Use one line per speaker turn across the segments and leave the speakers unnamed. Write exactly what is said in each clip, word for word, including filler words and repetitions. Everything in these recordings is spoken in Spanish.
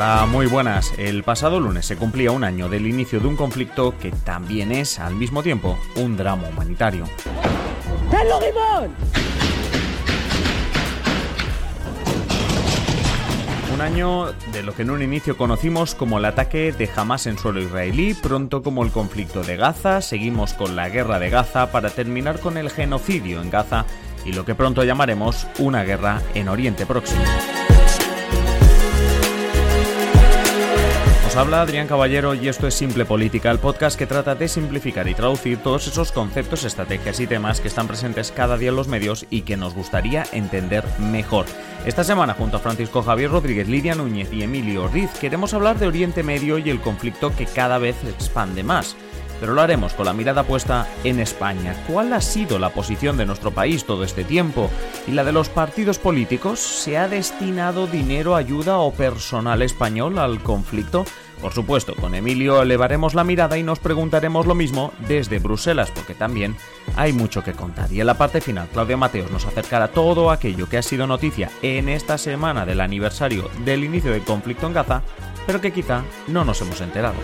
Hola, muy buenas. El pasado lunes se cumplía un año del inicio de un conflicto que también es, al mismo tiempo, un drama humanitario.
¡Carlos Guimón!
Un año de lo que en un inicio conocimos como el ataque de Hamás en suelo israelí, pronto como el conflicto de Gaza, seguimos con la guerra de Gaza para terminar con el genocidio en Gaza y lo que pronto llamaremos una guerra en Oriente Próximo. Os habla Adrián Caballero y esto es Simple Política, el podcast que trata de simplificar y traducir todos esos conceptos, estrategias y temas que están presentes cada día en los medios y que nos gustaría entender mejor. Esta semana, junto a Francisco Javier Rodríguez, Lidia Núñez y Emilio Ordiz, queremos hablar de Oriente Medio y el conflicto que cada vez se expande más. Pero lo haremos con la mirada puesta en España. ¿Cuál ha sido la posición de nuestro país todo este tiempo? ¿Y la de los partidos políticos? ¿Se ha destinado dinero, ayuda o personal español al conflicto? Por supuesto, con Emilio elevaremos la mirada y nos preguntaremos lo mismo desde Bruselas, porque también hay mucho que contar. Y en la parte final, Claudia Mateos nos acercará todo aquello que ha sido noticia en esta semana del aniversario del inicio del conflicto en Gaza, pero que quizá no nos hemos enterado.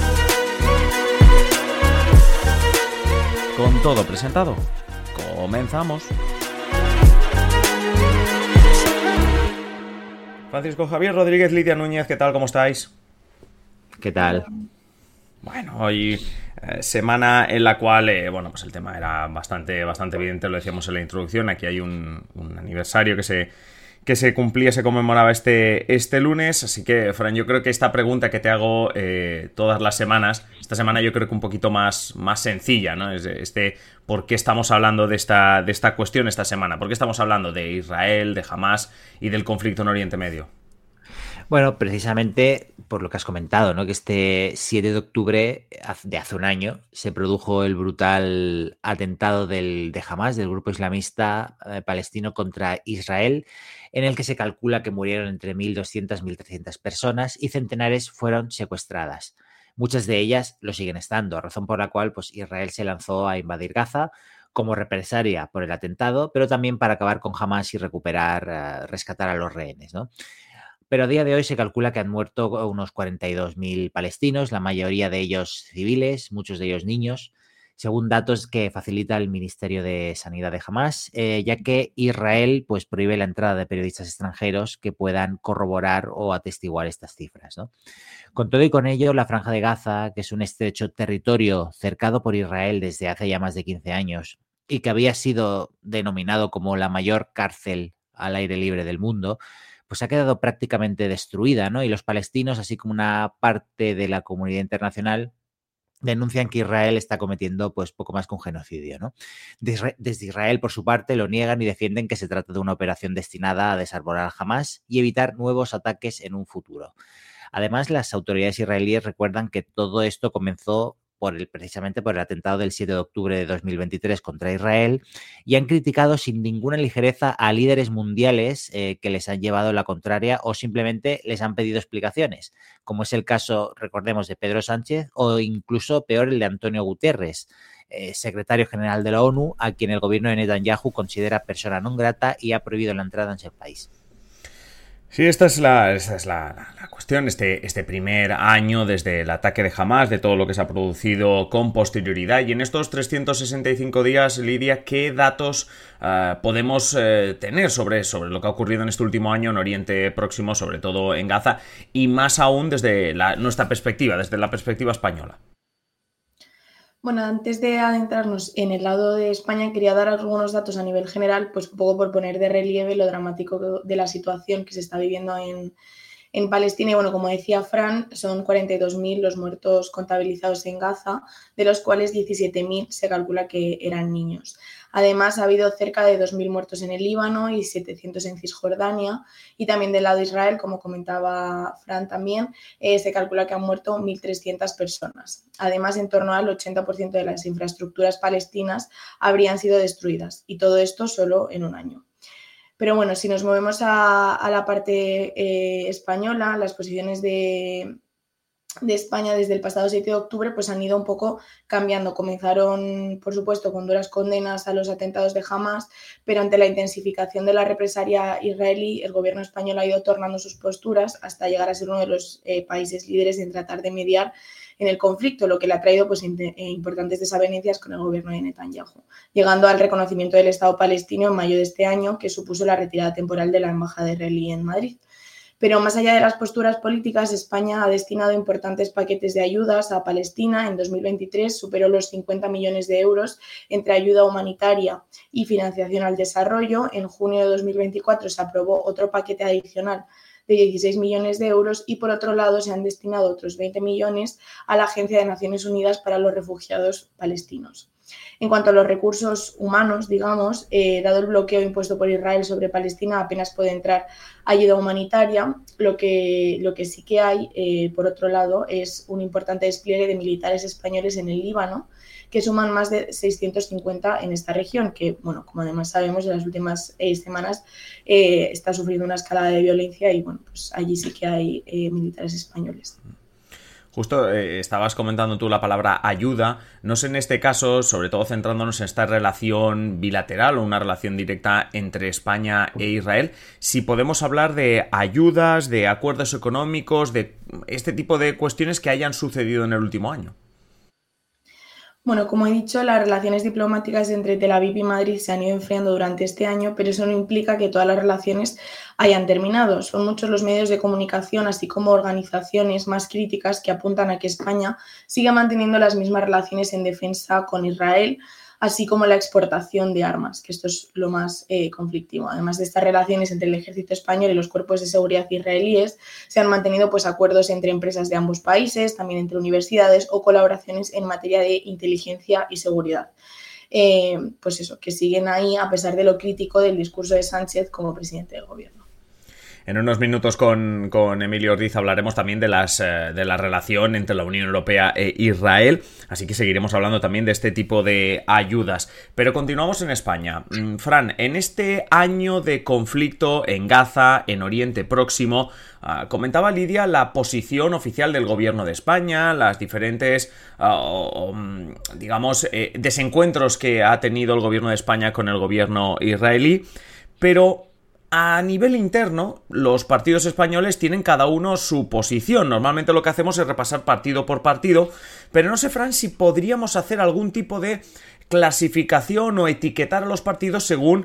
Con todo presentado, comenzamos. Francisco Javier Rodríguez, Lidia Núñez, ¿qué tal? ¿Cómo estáis?
¿Qué tal?
Bueno, hoy eh, semana en la cual, eh, bueno, pues el tema era bastante, bastante evidente, lo decíamos en la introducción. Aquí hay un, un aniversario que se, que se cumplía, se conmemoraba este, este lunes. Así que, Fran, yo creo que esta pregunta que te hago eh, todas las semanas, esta semana yo creo que un poquito más, más sencilla, ¿no? Es este, ¿por qué estamos hablando de esta, de esta cuestión esta semana? ¿Por qué estamos hablando de Israel, de Hamás y del conflicto en Oriente Medio?
Bueno, precisamente por lo que has comentado, ¿no? Que este siete de octubre de hace un año se produjo el brutal atentado del, de Hamás, del grupo islamista eh, palestino contra Israel, en el que se calcula que murieron entre mil doscientas y mil trescientas personas y centenares fueron secuestradas. Muchas de ellas lo siguen estando, razón por la cual pues, Israel se lanzó a invadir Gaza como represalia por el atentado, pero también para acabar con Hamás y recuperar, uh, rescatar a los rehenes, ¿no? Pero a día de hoy se calcula que han muerto unos cuarenta y dos mil palestinos, la mayoría de ellos civiles, muchos de ellos niños, según datos que facilita el Ministerio de Sanidad de Hamás, eh, ya que Israel pues, prohíbe la entrada de periodistas extranjeros que puedan corroborar o atestiguar estas cifras, ¿no? Con todo y con ello, la Franja de Gaza, que es un estrecho territorio cercado por Israel desde hace ya más de quince años y que había sido denominado como la mayor cárcel al aire libre del mundo, pues ha quedado prácticamente destruida, ¿no? Y los palestinos, así como una parte de la comunidad internacional, denuncian que Israel está cometiendo pues poco más que un genocidio, ¿no? Desde Israel, por su parte, lo niegan y defienden que se trata de una operación destinada a desarbolar a Hamás y evitar nuevos ataques en un futuro. Además, las autoridades israelíes recuerdan que todo esto comenzó por el, precisamente por el atentado del siete de octubre de dos mil veintitrés contra Israel y han criticado sin ninguna ligereza a líderes mundiales eh, que les han llevado la contraria o simplemente les han pedido explicaciones, como es el caso, recordemos, de Pedro Sánchez o incluso peor el de Antonio Guterres, eh, secretario general de la ONU, a quien el gobierno de Netanyahu considera persona non grata y ha prohibido la entrada en ese país.
Sí, esta es la, esta es la, la cuestión, este, este primer año desde el ataque de Hamás, de todo lo que se ha producido con posterioridad. Y en estos trescientos sesenta y cinco días, Lidia, ¿qué datos uh, podemos uh, tener sobre, sobre lo que ha ocurrido en este último año en Oriente Próximo, sobre todo en Gaza, y más aún desde la, nuestra perspectiva, desde la perspectiva española?
Bueno, antes de adentrarnos en el lado de España, quería dar algunos datos a nivel general, pues un poco por poner de relieve lo dramático de la situación que se está viviendo en, en Palestina. Y bueno, como decía Fran, son cuarenta y dos mil los muertos contabilizados en Gaza, de los cuales diecisiete mil se calcula que eran niños. Además, ha habido cerca de dos mil muertos en el Líbano y setecientos en Cisjordania. Y también del lado de Israel, como comentaba Fran también, eh, se calcula que han muerto mil trescientas personas. Además, en torno al ochenta por ciento de las infraestructuras palestinas habrían sido destruidas. Y todo esto solo en un año. Pero bueno, si nos movemos a, a la parte eh, española, las posiciones de, de España desde el pasado siete de octubre pues han ido un poco cambiando. Comenzaron, por supuesto, con duras condenas a los atentados de Hamas, pero ante la intensificación de la represalia israelí, el gobierno español ha ido tornando sus posturas hasta llegar a ser uno de los eh, países líderes en tratar de mediar en el conflicto, lo que le ha traído pues, importantes desavenencias con el gobierno de Netanyahu, llegando al reconocimiento del Estado palestino en mayo de este año, que supuso la retirada temporal de la embajada israelí en Madrid. Pero más allá de las posturas políticas, España ha destinado importantes paquetes de ayudas a Palestina. En dos mil veintitrés superó los cincuenta millones de euros entre ayuda humanitaria y financiación al desarrollo. En junio de dos mil veinticuatro se aprobó otro paquete adicional de dieciséis millones de euros y, por otro lado, se han destinado otros veinte millones a la Agencia de Naciones Unidas para los Refugiados Palestinos. En cuanto a los recursos humanos, digamos, eh, dado el bloqueo impuesto por Israel sobre Palestina, apenas puede entrar ayuda humanitaria. Lo que, lo que sí que hay, eh, por otro lado, es un importante despliegue de militares españoles en el Líbano, que suman más de seiscientos cincuenta en esta región, que, bueno, como además sabemos, en las últimas eh, semanas eh, está sufriendo una escalada de violencia y, bueno, pues allí sí que hay eh, militares españoles.
Justo eh, estabas comentando tú la palabra ayuda. No sé en este caso, sobre todo centrándonos en esta relación bilateral o una relación directa entre España e Israel, si podemos hablar de ayudas, de acuerdos económicos, de este tipo de cuestiones que hayan sucedido en el último año.
Bueno, como he dicho, las relaciones diplomáticas entre Tel Aviv y Madrid se han ido enfriando durante este año, pero eso no implica que todas las relaciones hayan terminado. Son muchos los medios de comunicación, así como organizaciones más críticas, que apuntan a que España siga manteniendo las mismas relaciones en defensa con Israel, así como la exportación de armas, que esto es lo más eh, conflictivo. Además de estas relaciones entre el ejército español y los cuerpos de seguridad israelíes, se han mantenido pues, acuerdos entre empresas de ambos países, también entre universidades o colaboraciones en materia de inteligencia y seguridad. Eh, pues eso, que siguen ahí a pesar de lo crítico del discurso de Sánchez como presidente del gobierno.
En unos minutos con, con Emilio Ordiz hablaremos también de, las, eh, de la relación entre la Unión Europea e Israel, así que seguiremos hablando también de este tipo de ayudas. Pero continuamos en España. Fran, en este año de conflicto en Gaza, en Oriente Próximo, uh, comentaba Lidia la posición oficial del gobierno de España, las diferentes, uh, um, digamos, eh, desencuentros que ha tenido el gobierno de España con el gobierno israelí, pero a nivel interno, los partidos españoles tienen cada uno su posición. Normalmente lo que hacemos es repasar partido por partido, pero no sé, Fran, si podríamos hacer algún tipo de clasificación o etiquetar a los partidos según,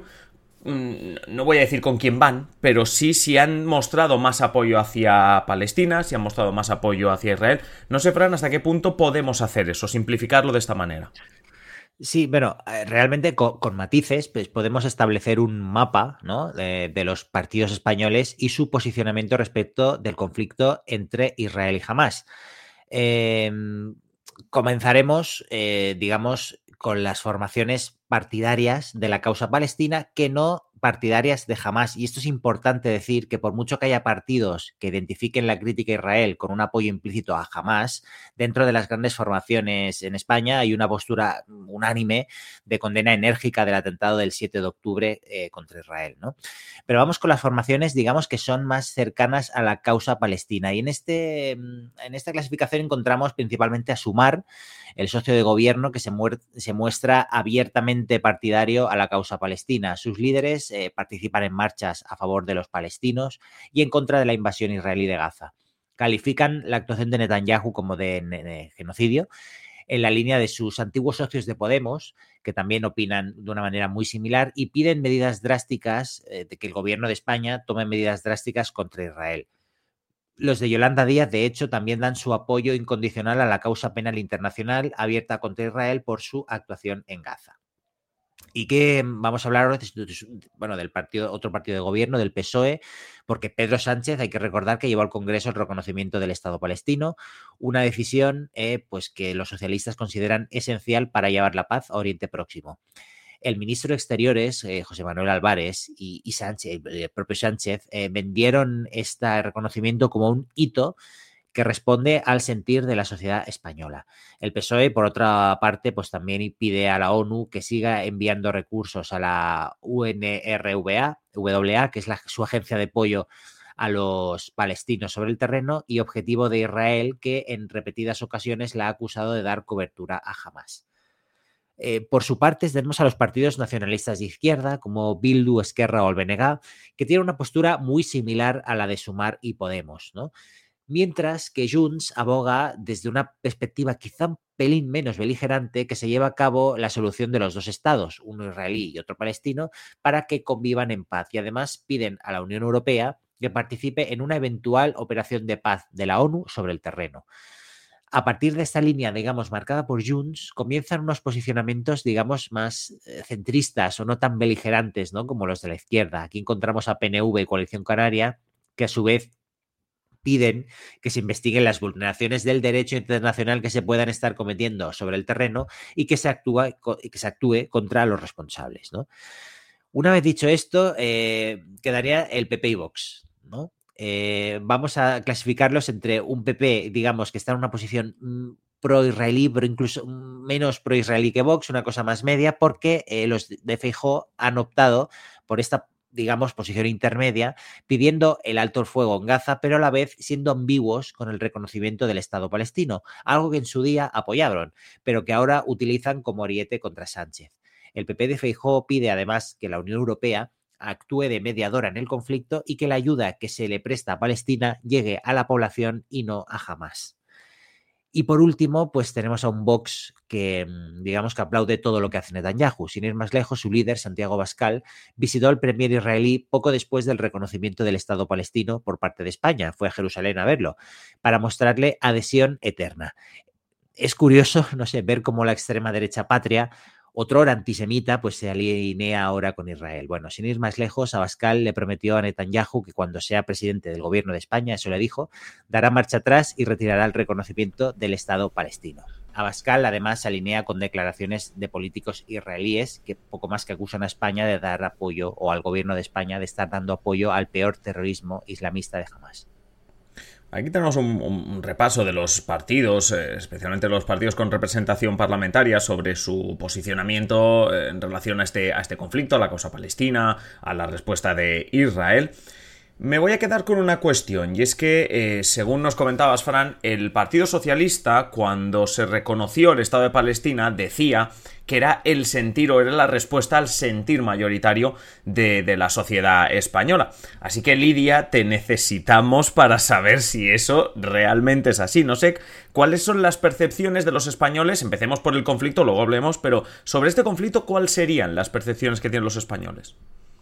no voy a decir con quién van, pero sí si han mostrado más apoyo hacia Palestina, si han mostrado más apoyo hacia Israel. No sé, Fran, hasta qué punto podemos hacer eso, simplificarlo de esta manera.
Sí, bueno, realmente con, con matices pues podemos establecer un mapa, ¿no?, de, de los partidos españoles y su posicionamiento respecto del conflicto entre Israel y Hamás. Eh, comenzaremos, eh, digamos, con las formaciones partidarias de la causa palestina que no partidarias de Hamás. Y esto es importante decir, que por mucho que haya partidos que identifiquen la crítica a Israel con un apoyo implícito a Hamás, dentro de las grandes formaciones en España hay una postura unánime de condena enérgica del atentado del siete de octubre eh, contra Israel, ¿no? Pero vamos con las formaciones, digamos, que son más cercanas a la causa palestina. Y en, este, en esta clasificación encontramos principalmente a Sumar, el socio de gobierno que se, muer- se muestra abiertamente partidario a la causa palestina. Sus líderes eh, participan en marchas a favor de los palestinos y en contra de la invasión israelí de Gaza. Califican la actuación de Netanyahu como de, de, de genocidio, en la línea de sus antiguos socios de Podemos, que también opinan de una manera muy similar y piden medidas drásticas, eh, de que el gobierno de España tome medidas drásticas contra Israel. Los de Yolanda Díaz, de hecho, también dan su apoyo incondicional a la causa penal internacional abierta contra Israel por su actuación en Gaza. Y que vamos a hablar ahora bueno, del partido, otro partido de gobierno, del P S O E, porque Pedro Sánchez, hay que recordar que llevó al Congreso el reconocimiento del Estado palestino, una decisión eh, pues que los socialistas consideran esencial para llevar la paz a Oriente Próximo. El ministro de Exteriores, eh, José Manuel Álvarez, y, y Sánchez, el propio Sánchez, eh, vendieron este reconocimiento como un hito que responde al sentir de la sociedad española. El P S O E, por otra parte, pues también pide a la ONU que siga enviando recursos a la U N R W A, que es la, su agencia de apoyo a los palestinos sobre el terreno y objetivo de Israel, que en repetidas ocasiones la ha acusado de dar cobertura a Hamás. Eh, por su parte, tenemos a los partidos nacionalistas de izquierda, como Bildu, Esquerra o el B N G, que tienen una postura muy similar a la de Sumar y Podemos, ¿no? Mientras que Junts aboga desde una perspectiva quizá un pelín menos beligerante que se lleva a cabo la solución de los dos estados, uno israelí y otro palestino, para que convivan en paz, y además piden a la Unión Europea que participe en una eventual operación de paz de la ONU sobre el terreno. A partir de esta línea, digamos, marcada por Junts, comienzan unos posicionamientos, digamos, más centristas o no tan beligerantes, ¿no?, como los de la izquierda. Aquí encontramos a P N V y Coalición Canaria, que a su vez piden que se investiguen las vulneraciones del derecho internacional que se puedan estar cometiendo sobre el terreno y que se actúe, que se actúe contra los responsables, ¿no? Una vez dicho esto, eh, quedaría el P P y Vox, ¿no? Eh, vamos a clasificarlos entre un P P, digamos, que está en una posición mmm, pro-israelí, pero incluso menos pro-israelí que Vox, una cosa más media, porque eh, los de Feijóo han optado por esta, digamos, posición intermedia, pidiendo el alto el fuego en Gaza, pero a la vez siendo ambiguos con el reconocimiento del Estado palestino, algo que en su día apoyaron, pero que ahora utilizan como ariete contra Sánchez. El P P de Feijóo pide además que la Unión Europea actúe de mediadora en el conflicto y que la ayuda que se le presta a Palestina llegue a la población y no a Hamás. Y por último, pues tenemos a un Vox que, digamos, que aplaude todo lo que hace Netanyahu. Sin ir más lejos, su líder, Santiago Abascal, visitó al premier israelí poco después del reconocimiento del Estado palestino por parte de España. Fue a Jerusalén a verlo, para mostrarle adhesión eterna. Es curioso, no sé, ver cómo la extrema derecha patria, otrora antisemita, pues se alinea ahora con Israel. Bueno, sin ir más lejos, Abascal le prometió a Netanyahu que cuando sea presidente del gobierno de España, eso le dijo, dará marcha atrás y retirará el reconocimiento del Estado palestino. Abascal además se alinea con declaraciones de políticos israelíes que poco más que acusan a España de dar apoyo, o al gobierno de España de estar dando apoyo al peor terrorismo islamista de Hamás.
Aquí tenemos un, un repaso de los partidos, eh, especialmente los partidos con representación parlamentaria, sobre su posicionamiento en relación a este, a este conflicto, a la causa palestina, a la respuesta de Israel. Me voy a quedar con una cuestión, y es que, eh, según nos comentabas, Fran, el Partido Socialista, cuando se reconoció el Estado de Palestina, decía que era el sentir o era la respuesta al sentir mayoritario de, de la sociedad española. Así que, Lidia, te necesitamos para saber si eso realmente es así. No sé cuáles son las percepciones de los españoles, empecemos por el conflicto, luego hablemos, pero sobre este conflicto, ¿cuáles serían las percepciones que tienen los españoles?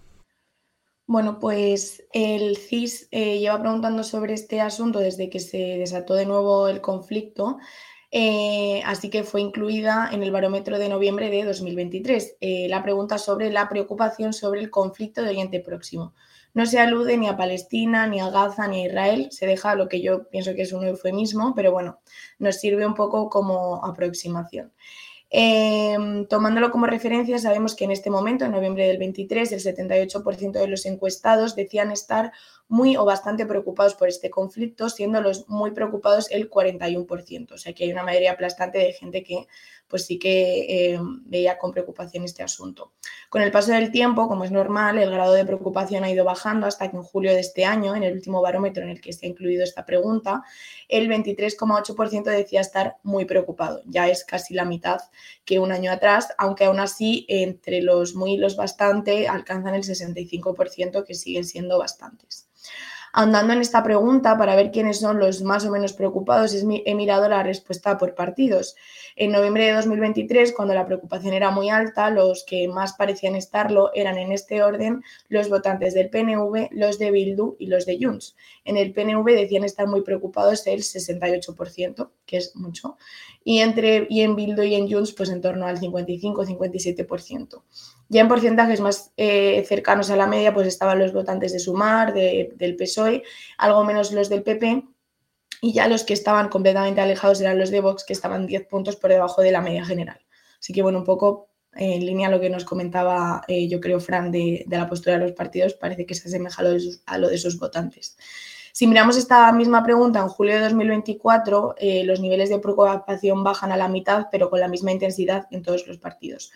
Bueno, pues el C I S eh, lleva preguntando sobre este asunto desde que se desató de nuevo el conflicto, eh, así que fue incluida en el barómetro de noviembre de dos mil veintitrés, eh, la pregunta sobre la preocupación sobre el conflicto de Oriente Próximo. No se alude ni a Palestina, ni a Gaza, ni a Israel, se deja lo que yo pienso que es un eufemismo, pero bueno, nos sirve un poco como aproximación. Eh, tomándolo como referencia, sabemos que en este momento, en noviembre del veintitrés, el setenta y ocho por ciento de los encuestados decían estar muy o bastante preocupados por este conflicto, siendo los muy preocupados el cuarenta y uno por ciento. O sea que hay una mayoría aplastante de gente que pues sí que eh, veía con preocupación este asunto. Con el paso del tiempo, como es normal, el grado de preocupación ha ido bajando hasta que en julio de este año, en el último barómetro en el que se ha incluido esta pregunta, el veintitrés coma ocho por ciento decía estar muy preocupado. Ya es casi la mitad que un año atrás, aunque aún así entre los muy y los bastante alcanzan el sesenta y cinco por ciento, que siguen siendo bastantes. Ahondando en esta pregunta, para ver quiénes son los más o menos preocupados, he mirado la respuesta por partidos. En noviembre de dos mil veintitrés, cuando la preocupación era muy alta, los que más parecían estarlo eran en este orden los votantes del P N V, los de Bildu y los de Junts. En el P N V decían estar muy preocupados el sesenta y ocho por ciento, que es mucho, y, entre, y en Bildu y en Junts pues en torno al cincuenta y cinco a cincuenta y siete por ciento. Ya en porcentajes más eh, cercanos a la media pues estaban los votantes de Sumar, de, del P S O E, algo menos los del P P, y ya los que estaban completamente alejados eran los de Vox, que estaban diez puntos por debajo de la media general. Así que bueno, un poco eh, en línea a lo que nos comentaba eh, yo creo Fran de, de la postura de los partidos, parece que se asemeja a lo de sus, a lo de sus votantes. Si miramos esta misma pregunta en julio de dos mil veinticuatro, eh, los niveles de preocupación bajan a la mitad, pero con la misma intensidad en todos los partidos.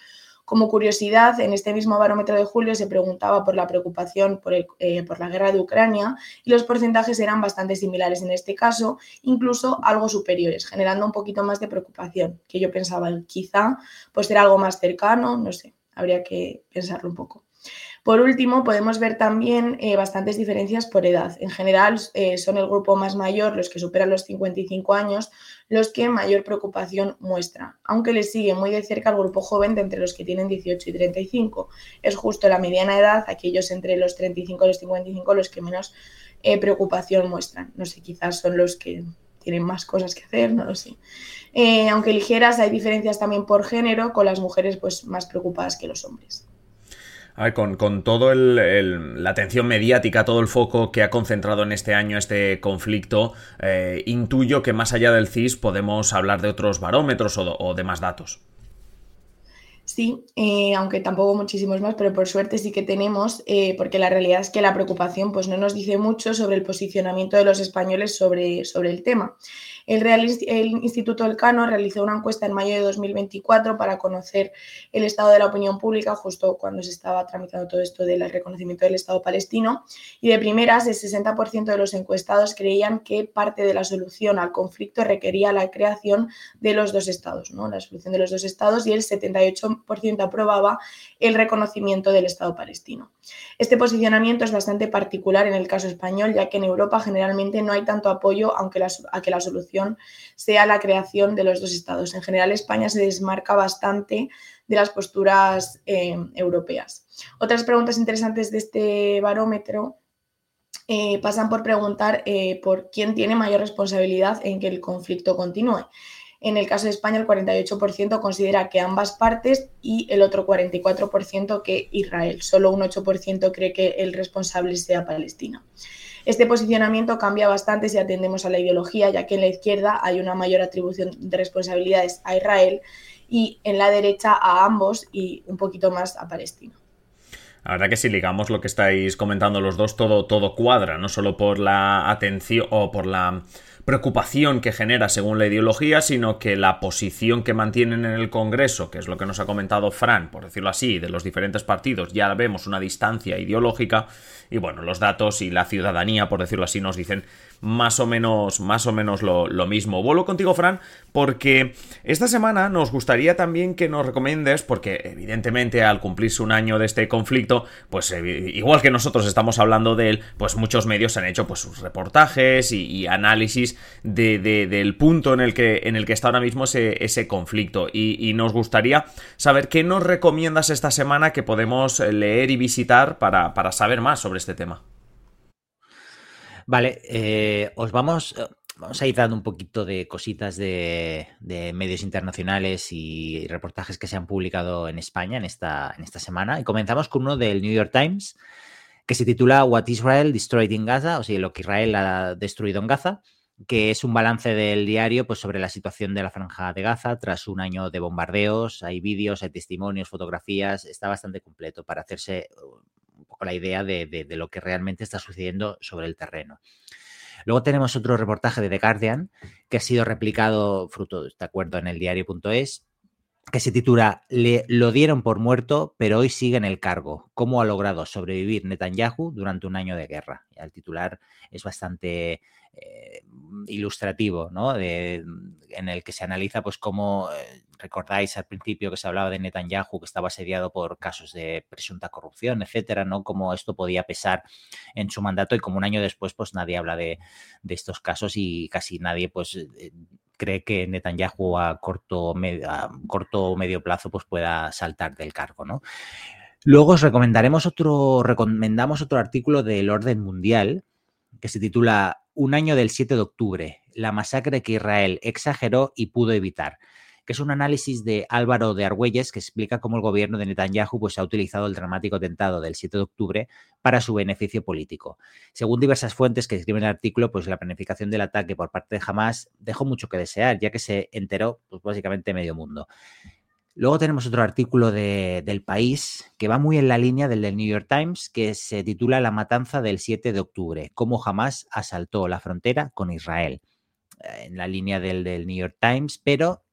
Como curiosidad, en este mismo barómetro de julio se preguntaba por la preocupación por, el, eh, por la guerra de Ucrania y los porcentajes eran bastante similares en este caso, incluso algo superiores, generando un poquito más de preocupación, que yo pensaba quizá pues era algo más cercano, no sé, habría que pensarlo un poco. Por último, podemos ver también eh, bastantes diferencias por edad. En general, eh, son el grupo más mayor, los que superan los cincuenta y cinco años, los que mayor preocupación muestran, aunque les sigue muy de cerca el grupo joven de entre los que tienen dieciocho y treinta y cinco. Es justo la mediana edad, aquellos entre los treinta y cinco y los cincuenta y cinco, los que menos eh, preocupación muestran. No sé, quizás son los que tienen más cosas que hacer, no lo sé. Eh, aunque ligeras, hay diferencias también por género, con las mujeres pues, más preocupadas que los hombres.
A ver, con, con todo el, el, la atención mediática, todo el foco que ha concentrado en este año este conflicto, eh, intuyo que más allá del C I S podemos hablar de otros barómetros o, o de más datos.
Sí, eh, aunque tampoco muchísimos más, pero por suerte sí que tenemos, eh, porque la realidad es que la preocupación pues, no nos dice mucho sobre el posicionamiento de los españoles sobre, sobre el tema. El, Real, el Instituto Elcano realizó una encuesta en mayo de dos mil veinticuatro para conocer el estado de la opinión pública, justo cuando se estaba tramitando todo esto del reconocimiento del Estado palestino, y de primeras el sesenta por ciento de los encuestados creían que parte de la solución al conflicto requería la creación de los dos estados, ¿no? La solución de los dos estados, y el setenta y ocho por ciento aprobaba el reconocimiento del Estado palestino. Este posicionamiento es bastante particular en el caso español, ya que en Europa generalmente no hay tanto apoyo aunque la, a que la solución sea la creación de los dos estados. En general, España se desmarca bastante de las posturas eh, europeas. Otras preguntas interesantes de este barómetro eh, pasan por preguntar eh, por quién tiene mayor responsabilidad en que el conflicto continúe. En el caso de España, el cuarenta y ocho por ciento considera que ambas partes y el otro cuarenta y cuatro por ciento que Israel. Solo un ocho por ciento cree que el responsable sea Palestina. Este posicionamiento cambia bastante si atendemos a la ideología, ya que en la izquierda hay una mayor atribución de responsabilidades a Israel y en la derecha a ambos y un poquito más a Palestina.
La verdad que si ligamos lo que estáis comentando los dos, todo, todo cuadra, no solo por la atención o por la preocupación que genera según la ideología, sino que la posición que mantienen en el Congreso, que es lo que nos ha comentado Fran, por decirlo así, de los diferentes partidos, ya vemos una distancia ideológica y bueno, los datos y la ciudadanía, por decirlo así, nos dicen más o menos, más o menos lo, lo mismo. Vuelvo contigo, Fran, porque esta semana nos gustaría también que nos recomiendes, porque evidentemente al cumplirse un año de este conflicto, pues eh, igual que nosotros estamos hablando de él, pues muchos medios han hecho pues sus reportajes y, y análisis de, de, del punto en el que, en el que está ahora mismo ese, ese conflicto y, y nos gustaría saber qué nos recomiendas esta semana que podemos leer y visitar para, para saber más sobre este tema.
Vale, eh, os vamos, vamos a ir dando un poquito de cositas de, de medios internacionales y reportajes que se han publicado en España en esta, en esta semana. Y comenzamos con uno del New York Times que se titula What Israel Destroyed in Gaza, o sea, lo que Israel ha destruido en Gaza, que es un balance del diario pues, sobre la situación de la Franja de Gaza tras un año de bombardeos. Hay vídeos, hay testimonios, fotografías, está bastante completo para hacerse un poco la idea de, de, de lo que realmente está sucediendo sobre el terreno. Luego tenemos otro reportaje de The Guardian que ha sido replicado fruto de este acuerdo en el diario punto es, que se titula Le, Lo dieron por muerto, pero hoy sigue en el cargo. ¿Cómo ha logrado sobrevivir Netanyahu durante un año de guerra? Ya el titular es bastante eh, ilustrativo, ¿no? De, en el que se analiza pues cómo, eh, recordáis al principio que se hablaba de Netanyahu, que estaba asediado por casos de presunta corrupción, etcétera, ¿no? Cómo esto podía pesar en su mandato y como un año después pues nadie habla de, de estos casos y casi nadie pues... Eh, cree que Netanyahu a corto, medio, a corto o medio plazo pues pueda saltar del cargo, ¿no? Luego os recomendaremos otro, recomendamos otro artículo del Orden Mundial que se titula Un año del siete de octubre, la masacre que Israel exageró y pudo evitar, que es un análisis de Álvaro de Argüelles que explica cómo el gobierno de Netanyahu pues, ha utilizado el dramático atentado del siete de octubre para su beneficio político. Según diversas fuentes que escriben el artículo, pues la planificación del ataque por parte de Hamás dejó mucho que desear, ya que se enteró pues, básicamente medio mundo. Luego tenemos otro artículo de, del País que va muy en la línea del del New York Times, que se titula La matanza del siete de octubre, cómo Hamás asaltó la frontera con Israel. En la línea del, del New York Times, pero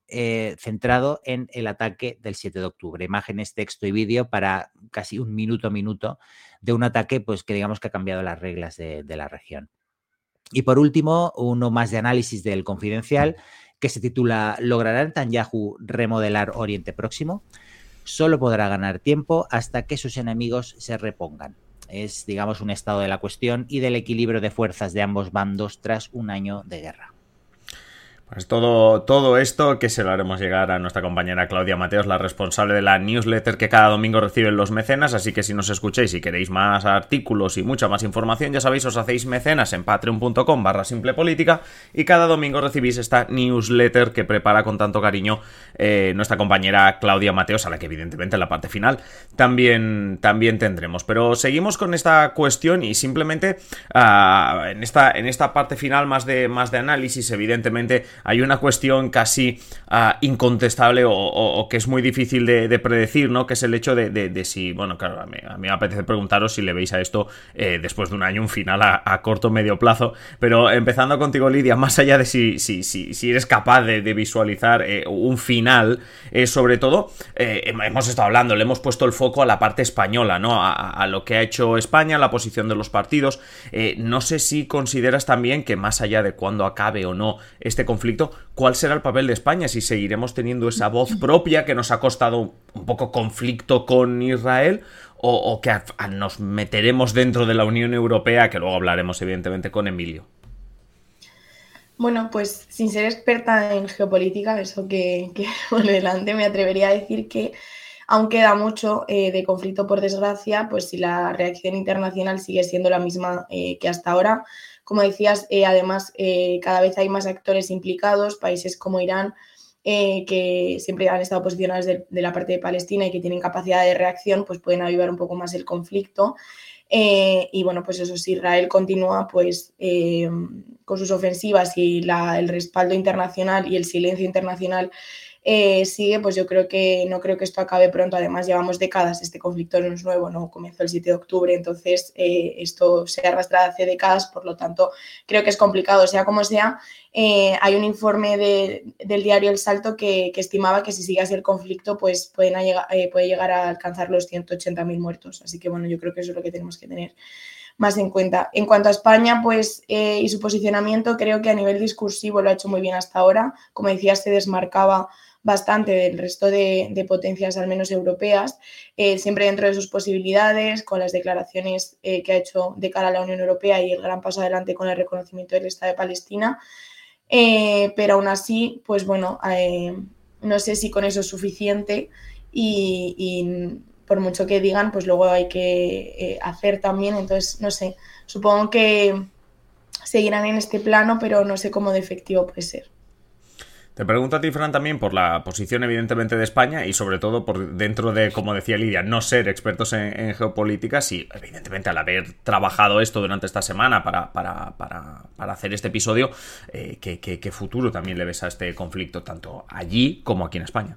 eh, centrado en el ataque del siete de octubre. Imágenes, texto y vídeo para casi un minuto a minuto de un ataque pues, que digamos que ha cambiado las reglas de, de la región. Y por último, uno más de análisis del Confidencial que se titula ¿Logrará Netanyahu remodelar Oriente Próximo? Solo podrá ganar tiempo hasta que sus enemigos se repongan. Es, digamos, un estado de la cuestión y del equilibrio de fuerzas de ambos bandos tras un año de guerra.
Pues todo, todo esto que se lo haremos llegar a nuestra compañera Claudia Mateos, la responsable de la newsletter que cada domingo reciben los mecenas, así que si nos escucháis y queréis más artículos y mucha más información, ya sabéis, os hacéis mecenas en patreon.com barra simple política y cada domingo recibís esta newsletter que prepara con tanto cariño eh, nuestra compañera Claudia Mateos, a la que evidentemente en la parte final también, también tendremos. Pero seguimos con esta cuestión y simplemente uh, en, esta, en esta parte final más de, más de análisis, evidentemente hay una cuestión casi uh, incontestable o, o, o que es muy difícil de, de predecir, ¿no? Que es el hecho de, de, de si, bueno, claro, a mí, a mí me apetece preguntaros si le veis a esto eh, después de un año un final a, a corto o medio plazo, pero empezando contigo, Lidia, más allá de si, si, si, si eres capaz de, de visualizar eh, un final, eh, sobre todo, eh, hemos estado hablando, le hemos puesto el foco a la parte española, ¿no? A, a lo que ha hecho España, la posición de los partidos. Eh, no sé si consideras también que más allá de cuándo acabe o no este conflicto, ¿cuál será el papel de España? Si seguiremos teniendo esa voz propia que nos ha costado un poco conflicto con Israel o, o que a, a nos meteremos dentro de la Unión Europea, que luego hablaremos evidentemente con Emilio.
Bueno, pues sin ser experta en geopolítica, eso que, que por delante, me atrevería a decir que aún queda mucho eh, de conflicto, por desgracia, pues si la reacción internacional sigue siendo la misma eh, que hasta ahora. Como decías, eh, además, eh, cada vez hay más actores implicados, países como Irán, eh, que siempre han estado posicionados de, de la parte de Palestina y que tienen capacidad de reacción, pues pueden avivar un poco más el conflicto. Eh, y bueno, pues eso, si Israel continúa pues eh, con sus ofensivas y la, el respaldo internacional y el silencio internacional Eh, sigue, pues yo creo que no creo que esto acabe pronto. Además, llevamos décadas, este conflicto no es nuevo, no comenzó el siete de octubre, entonces eh, esto se arrastra hace décadas, por lo tanto creo que es complicado. Sea como sea, eh, hay un informe de, del diario El Salto que, que estimaba que si sigue así el conflicto pues pueden llegar, eh, puede llegar a alcanzar los ciento ochenta mil muertos, así que bueno, yo creo que eso es lo que tenemos que tener más en cuenta. En cuanto a España, pues eh, y su posicionamiento, creo que a nivel discursivo lo ha hecho muy bien hasta ahora. Como decía, se desmarcaba bastante del resto de, de potencias, al menos europeas, eh, siempre dentro de sus posibilidades, con las declaraciones eh, que ha hecho de cara a la Unión Europea y el gran paso adelante con el reconocimiento del Estado de Palestina. Eh, pero aún así, pues bueno, eh, no sé si con eso es suficiente y, y por mucho que digan, pues luego hay que eh, hacer también. Entonces, no sé, supongo que seguirán en este plano, pero no sé cómo de efectivo puede ser.
Te pregunto a ti, Fran, también por la posición evidentemente de España y sobre todo por dentro de, como decía Lidia, no ser expertos en, en geopolítica, si evidentemente al haber trabajado esto durante esta semana para, para, para, para hacer este episodio, eh, ¿qué, qué, qué futuro también le ves a este conflicto, tanto allí como aquí en España?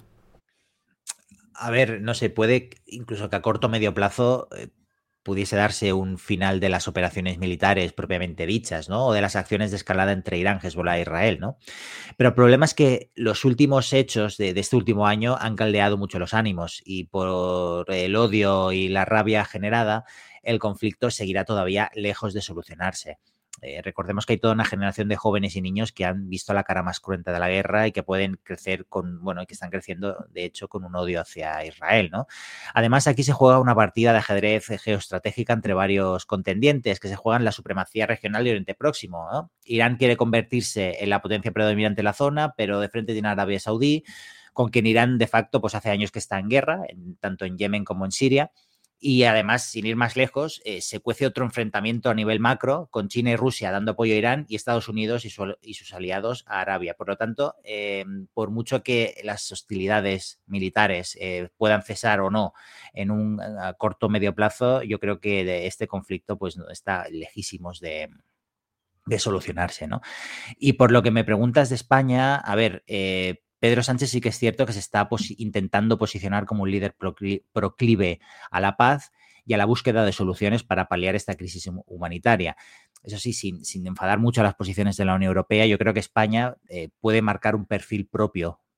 A ver, no sé, puede incluso que a corto o medio plazo eh, pudiese darse un final de las operaciones militares propiamente dichas, ¿no? O de las acciones de escalada entre Irán, Hezbollah e Israel, ¿no? Pero el problema es que los últimos hechos de, de este último año han caldeado mucho los ánimos y por el odio y la rabia generada, el conflicto seguirá todavía lejos de solucionarse. Eh, recordemos que hay toda una generación de jóvenes y niños que han visto la cara más cruenta de la guerra y que pueden crecer con, bueno, que están creciendo, de hecho, con un odio hacia Israel, ¿no? Además, aquí se juega una partida de ajedrez geoestratégica entre varios contendientes que se juegan la supremacía regional de Oriente Próximo, ¿no? Irán quiere convertirse en la potencia predominante en la zona, pero de frente tiene a Arabia Saudí, con quien Irán, de facto, pues hace años que está en guerra, en, tanto en Yemen como en Siria. Y además, sin ir más lejos, eh, se cuece otro enfrentamiento a nivel macro con China y Rusia dando apoyo a Irán y Estados Unidos y, su, y sus aliados a Arabia. Por lo tanto, eh, por mucho que las hostilidades militares eh, puedan cesar o no en un a corto o medio plazo, yo creo que de este conflicto pues, está lejísimos de, de solucionarse, ¿no? Y por lo que me preguntas de España, a ver... Eh, Pedro Sánchez sí que es cierto que se está posi- intentando posicionar como un líder procli- proclive a la paz y a la búsqueda de soluciones para paliar esta crisis humanitaria. Eso sí, sin, sin enfadar mucho a las posiciones de la Unión Europea, yo creo que España eh, puede marcar un perfil propio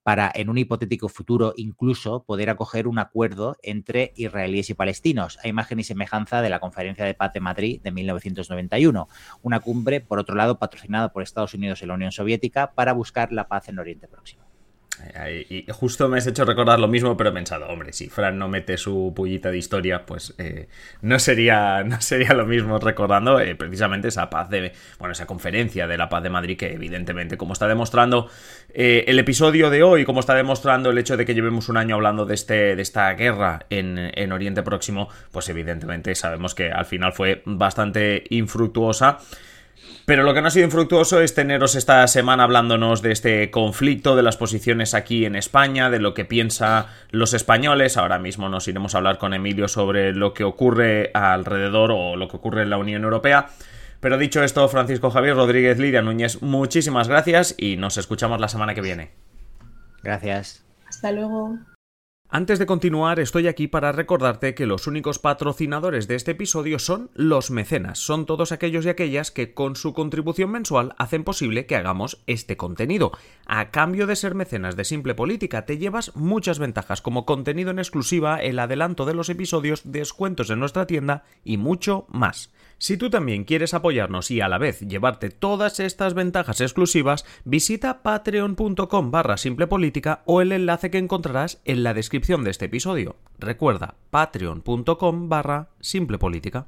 para, en un hipotético futuro, incluso poder acoger un acuerdo entre israelíes y palestinos, a imagen y semejanza de la Conferencia de Paz de Madrid de mil novecientos noventa y uno, una cumbre, por otro lado, patrocinada por Estados Unidos y la Unión Soviética para buscar la paz en Oriente Próximo.
Y justo me has hecho recordar lo mismo, pero he pensado, hombre, si Fran no mete su pullita de historia, pues eh, no sería no sería lo mismo recordando eh, precisamente esa paz de, bueno, esa conferencia de la paz de Madrid, que evidentemente, como está demostrando eh, el episodio de hoy, como está demostrando el hecho de que llevemos un año hablando de este de esta guerra en, en Oriente Próximo, pues evidentemente sabemos que al final fue bastante infructuosa. Pero lo que no ha sido infructuoso es teneros esta semana hablándonos de este conflicto, de las posiciones aquí en España, de lo que piensan los españoles. Ahora mismo nos iremos a hablar con Emilio sobre lo que ocurre alrededor o lo que ocurre en la Unión Europea. Pero dicho esto, Francisco Javier Rodríguez, Lidia Núñez, muchísimas gracias y nos escuchamos la semana que viene.
Gracias.
Hasta luego.
Antes de continuar, estoy aquí para recordarte que los únicos patrocinadores de este episodio son los mecenas. Son todos aquellos y aquellas que con su contribución mensual hacen posible que hagamos este contenido. A cambio de ser mecenas de Simple Política, te llevas muchas ventajas como contenido en exclusiva, el adelanto de los episodios, descuentos en nuestra tienda y mucho más. Si tú también quieres apoyarnos y a la vez llevarte todas estas ventajas exclusivas, visita patreon.com barra simplepolítica o el enlace que encontrarás en la descripción de este episodio. Recuerda, patreon.com barra simplepolítica.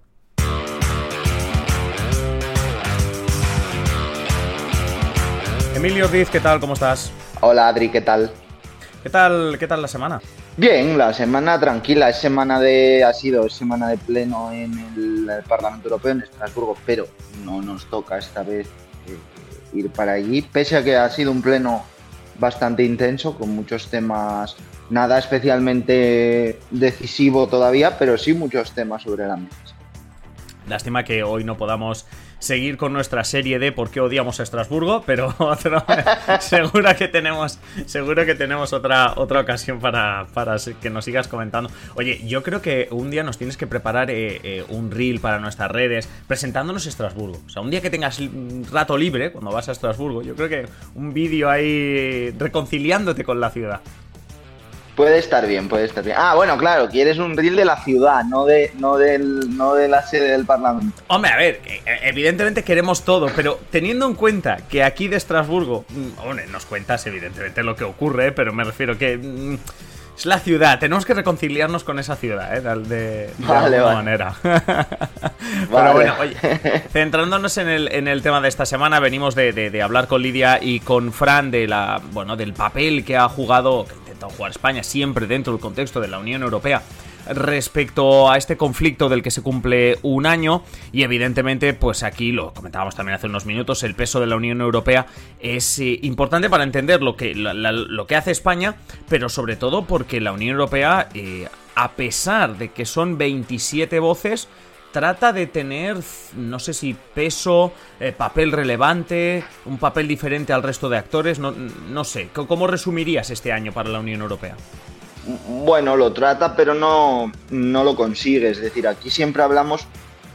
Emilio Ortiz, ¿qué tal? ¿Cómo estás?
Hola Adri, ¿qué tal?
¿Qué tal, qué tal la semana?
Bien, la semana tranquila, es semana de, ha sido semana de pleno en el, el Parlamento Europeo en Estrasburgo, pero no nos toca esta vez eh, ir para allí, pese a que ha sido un pleno bastante intenso, con muchos temas, nada especialmente decisivo todavía, pero sí muchos temas sobre la mesa.
Lástima que hoy no podamos seguir con nuestra serie de por qué odiamos a Estrasburgo, pero otro, seguro que tenemos seguro que tenemos otra otra ocasión para, para que nos sigas comentando. Oye, yo creo que un día nos tienes que preparar eh, eh, un reel para nuestras redes presentándonos Estrasburgo. O sea, un día que tengas un rato libre cuando vas a Estrasburgo, yo creo que un vídeo ahí reconciliándote con la ciudad.
Puede estar bien, puede estar bien. Ah, bueno, claro, quieres un reel de la ciudad, no de, no del, no de la sede del Parlamento.
Hombre, a ver, evidentemente queremos todo, pero teniendo en cuenta que aquí de Estrasburgo, hombre, nos cuentas evidentemente lo que ocurre, pero me refiero que mm, es la ciudad, tenemos que reconciliarnos con esa ciudad, ¿eh? De, de,
vale,
de alguna
vale.
manera.
Vale.
Pero bueno, oye, centrándonos en el, en el tema de esta semana, venimos de, de, de hablar con Lidia y con Fran de la, bueno, del papel que ha jugado, que ha intentado jugar España siempre dentro del contexto de la Unión Europea respecto a este conflicto del que se cumple un año. Y evidentemente, pues aquí lo comentábamos también hace unos minutos, el peso de la Unión Europea es eh, importante para entender lo que, la, la, lo que hace España, pero sobre todo porque la Unión Europea, eh, a pesar de que son veintisiete voces, trata de tener, no sé si peso, eh, papel relevante, un papel diferente al resto de actores, no, no sé. ¿Cómo resumirías este año para la Unión Europea?
Bueno, lo trata, pero no, no lo consigue. Es decir, aquí siempre hablamos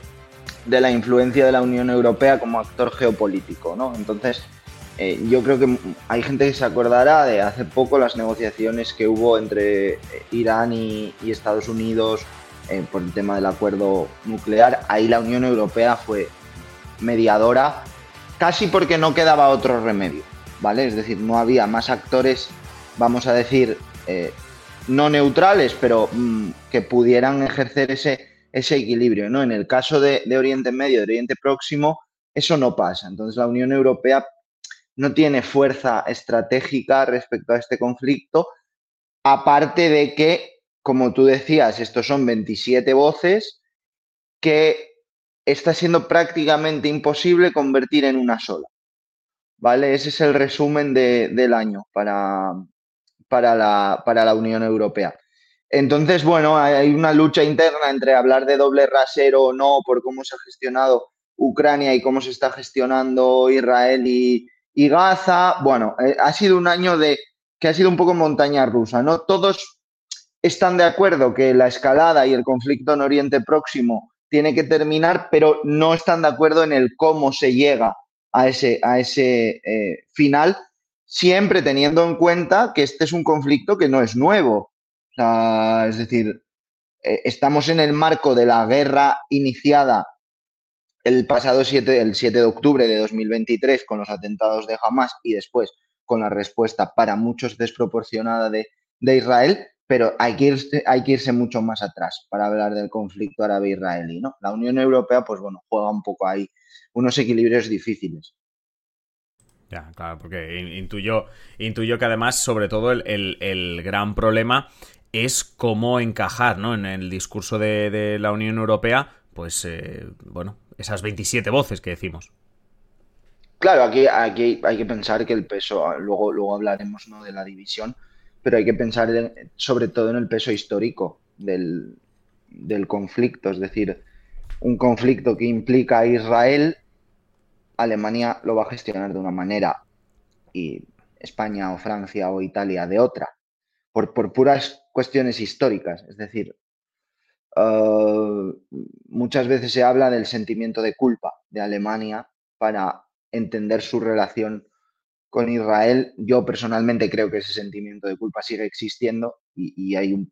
de la influencia de la Unión Europea como actor geopolítico, ¿no? Entonces, eh, yo creo que hay gente que se acordará de hace poco las negociaciones que hubo entre Irán y, y Estados Unidos eh, por el tema del acuerdo nuclear. Ahí la Unión Europea fue mediadora, casi porque no quedaba otro remedio, ¿vale? Es decir, no había más actores, vamos a decir, eh, no neutrales, pero mmm, que pudieran ejercer ese, ese equilibrio, ¿no? En el caso de, de Oriente Medio, de Oriente Próximo, eso no pasa. Entonces la Unión Europea no tiene fuerza estratégica respecto a este conflicto, aparte de que, como tú decías, estos son veintisiete voces que está siendo prácticamente imposible convertir en una sola, ¿vale? Ese es el resumen de, del año para... Para la, para la Unión Europea. Entonces, bueno, hay una lucha interna entre hablar de doble rasero o no por cómo se ha gestionado Ucrania y cómo se está gestionando Israel y, y Gaza. Bueno, eh, ha sido un año de que ha sido un poco montaña rusa, ¿no? Todos están de acuerdo que la escalada y el conflicto en Oriente Próximo tiene que terminar, pero no están de acuerdo en el cómo se llega a ese, a ese eh, final. siempre teniendo en cuenta que este es un conflicto que no es nuevo. O sea, es decir, eh, estamos en el marco de la guerra iniciada el pasado siete, el siete de octubre de dos mil veintitrés con los atentados de Hamas y después con la respuesta para muchos desproporcionada de, de Israel, pero hay que, irse, hay que irse mucho más atrás para hablar del conflicto árabe-israelí, ¿no? La Unión Europea, pues bueno, juega un poco ahí unos equilibrios difíciles.
Ya, claro, porque intuyo, intuyo que además, sobre todo, el, el, el gran problema es cómo encajar, ¿no?, en el discurso de, de la Unión Europea, pues, eh, bueno, esas veintisiete voces que decimos.
Claro, aquí, aquí hay que pensar que el peso, luego, luego hablaremos, ¿no?, de la división, pero hay que pensar en, sobre todo en el peso histórico del, del conflicto, es decir, un conflicto que implica a Israel, Alemania lo va a gestionar de una manera y España o Francia o Italia de otra, por, por puras cuestiones históricas, es decir, Uh, muchas veces se habla del sentimiento de culpa de Alemania para entender su relación con Israel. Yo personalmente creo que ese sentimiento de culpa sigue existiendo y, y hay un,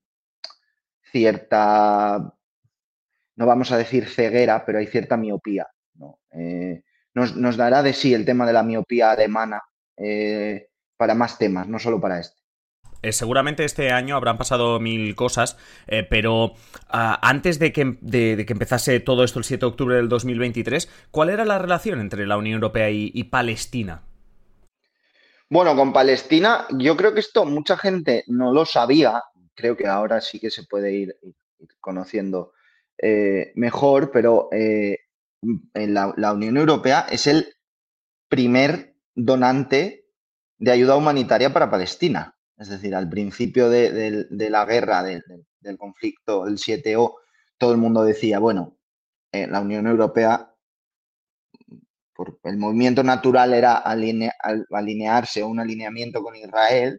cierta, no vamos a decir ceguera, pero hay cierta miopía, ¿no? Eh, nos, nos dará de sí el tema de la miopía alemana eh, para más temas, no solo para este.
Eh, seguramente este año habrán pasado mil cosas, eh, pero uh, antes de que, de, de que empezase todo esto el siete de octubre del dos mil veintitrés, ¿cuál era la relación entre la Unión Europea y, y Palestina?
Bueno, con Palestina, yo creo que esto mucha gente no lo sabía, creo que ahora sí que se puede ir, ir conociendo eh, mejor, pero eh, la, la Unión Europea es el primer donante de ayuda humanitaria para Palestina. Es decir, al principio de, de, de la guerra, de, de, del conflicto, el siete O, todo el mundo decía, bueno, eh, la Unión Europea, por el movimiento natural era aline, alinearse o un alineamiento con Israel,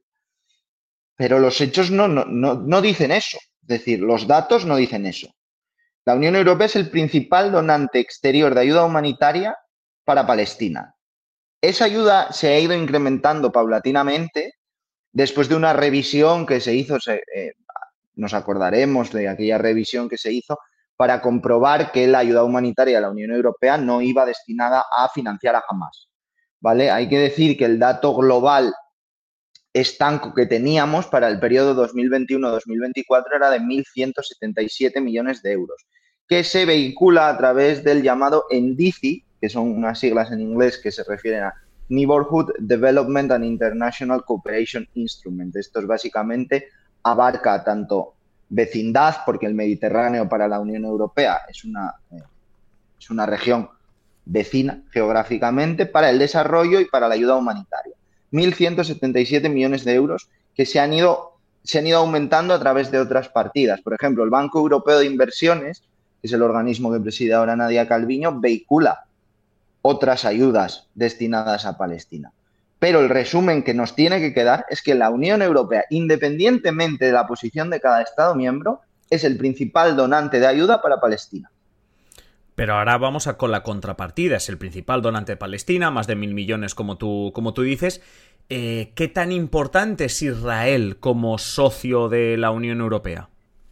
pero los hechos no, no, no, no dicen eso. Es decir, los datos no dicen eso. La Unión Europea es el principal donante exterior de ayuda humanitaria para Palestina. Esa ayuda se ha ido incrementando paulatinamente después de una revisión que se hizo, se, eh, nos acordaremos de aquella revisión que se hizo para comprobar que la ayuda humanitaria de la Unión Europea no iba destinada a financiar a Hamas, ¿vale? Hay que decir que el dato global estanco que teníamos para el periodo dos mil veintiuno a dos mil veinticuatro era de mil ciento setenta y siete millones de euros, que se vehicula a través del llamado N D I C I, que son unas siglas en inglés que se refieren a Neighborhood Development and International Cooperation Instrument. Esto es básicamente abarca tanto vecindad, porque el Mediterráneo para la Unión Europea es una, eh, es una región vecina geográficamente, para el desarrollo y para la ayuda humanitaria. mil ciento setenta y siete millones de euros que se han ido, se han ido aumentando a través de otras partidas. Por ejemplo, el Banco Europeo de Inversiones, que es el organismo que preside ahora Nadia Calviño, vehicula otras ayudas destinadas a Palestina. Pero el resumen que nos tiene que quedar es que la Unión Europea, independientemente de la posición de cada Estado miembro, es el principal donante de ayuda para Palestina.
Pero ahora vamos a con la contrapartida. Es el principal donante de Palestina, más de mil millones como tú, como tú dices. Eh, ¿Qué tan importante es Israel como socio de la Unión Europea?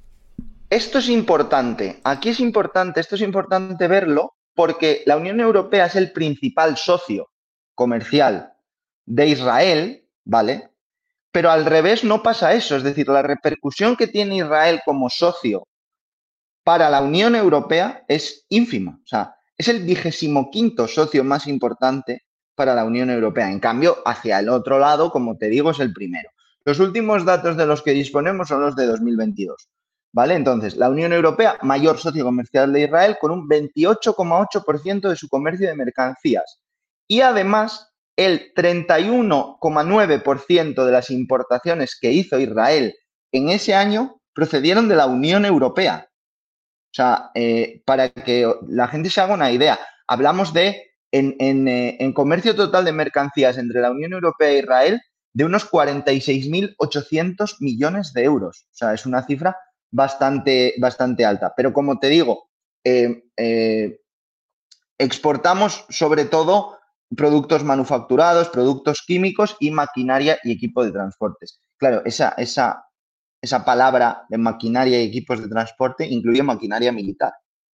Esto es importante. Aquí es importante, esto es importante verlo, porque la Unión Europea es el principal socio comercial de Israel, ¿vale? Pero al revés no pasa eso. Es decir, la repercusión que tiene Israel como socio para la Unión Europea es ínfima. O sea, es el vigésimo quinto socio más importante para la Unión Europea. En cambio, hacia el otro lado, como te digo, es el primero. Los últimos datos de los que disponemos son los de dos mil veintidós. ¿Vale? Entonces, la Unión Europea, mayor socio comercial de Israel, con un veintiocho coma ocho por ciento de su comercio de mercancías. Y además, el treinta y uno coma nueve por ciento de las importaciones que hizo Israel en ese año procedieron de la Unión Europea. O sea, eh, para que la gente se haga una idea, hablamos de, en, en, eh, en comercio total de mercancías entre la Unión Europea e Israel, de unos cuarenta y seis mil ochocientos millones de euros. O sea, es una cifra bastante, bastante alta. Pero como te digo, eh, eh, exportamos sobre todo productos manufacturados, productos químicos y maquinaria y equipo de transportes. Claro, esa, esa, esa palabra de maquinaria y equipos de transporte incluye maquinaria militar.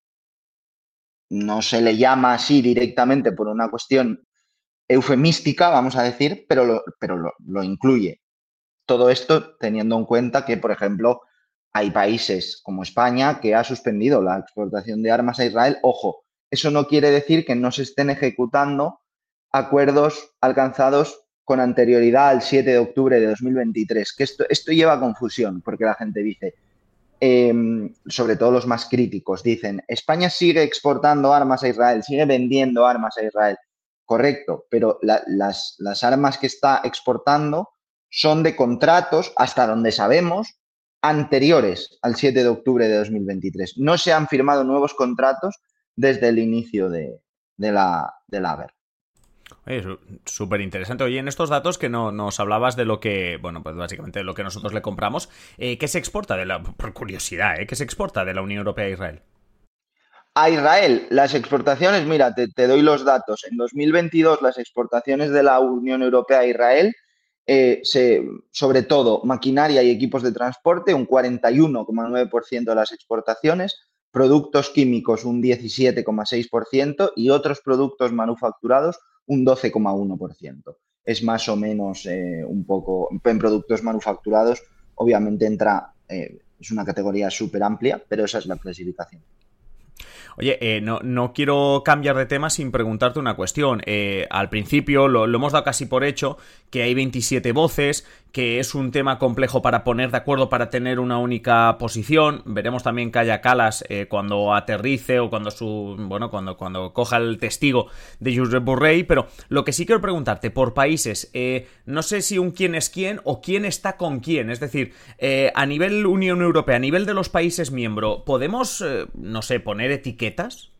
No se le llama así directamente por una cuestión eufemística, vamos a decir, pero lo, pero lo, lo incluye. Todo esto teniendo en cuenta que, por ejemplo, hay países como España que ha suspendido la exportación de armas a Israel. Ojo, eso no quiere decir que no se estén ejecutando acuerdos alcanzados con anterioridad al siete de octubre de dos mil veintitrés, que esto, esto lleva a confusión, porque la gente dice, eh, sobre todo los más críticos, dicen, España sigue exportando armas a Israel, sigue vendiendo armas a Israel. Correcto, pero la, las, las armas que está exportando son de contratos, hasta donde sabemos, anteriores al siete de octubre de dos mil veintitrés. No se han firmado nuevos contratos desde el inicio de, de, la, de la guerra.
Oye, súper interesante. Oye, en estos datos que no, nos hablabas de lo que, bueno, pues básicamente de lo que nosotros le compramos, eh, ¿qué se exporta de la, por curiosidad, eh, qué se exporta de la Unión Europea a Israel?
A Israel, las exportaciones, mira, te, te doy los datos. En dos mil veintidós, las exportaciones de la Unión Europea a Israel, eh, se, sobre todo maquinaria y equipos de transporte, un cuarenta y uno coma nueve por ciento de las exportaciones, productos químicos un diecisiete coma seis por ciento y otros productos manufacturados un doce coma uno por ciento. Es más o menos eh, un poco, en productos manufacturados, obviamente entra, eh, es una categoría súper amplia, pero esa es la clasificación.
Oye, eh, no, no quiero cambiar de tema sin preguntarte una cuestión. Eh, al principio lo, lo hemos dado casi por hecho, que hay veintisiete voces, que es un tema complejo para poner de acuerdo para tener una única posición. Veremos también Kaja Kallas eh, cuando aterrice o cuando su bueno cuando, cuando coja el testigo de Josep Borrell. Pero lo que sí quiero preguntarte, por países, eh, no sé si un quién es quién o quién está con quién. Es decir, eh, a nivel Unión Europea, a nivel de los países miembros, ¿podemos, eh, no sé, poner etiquetas?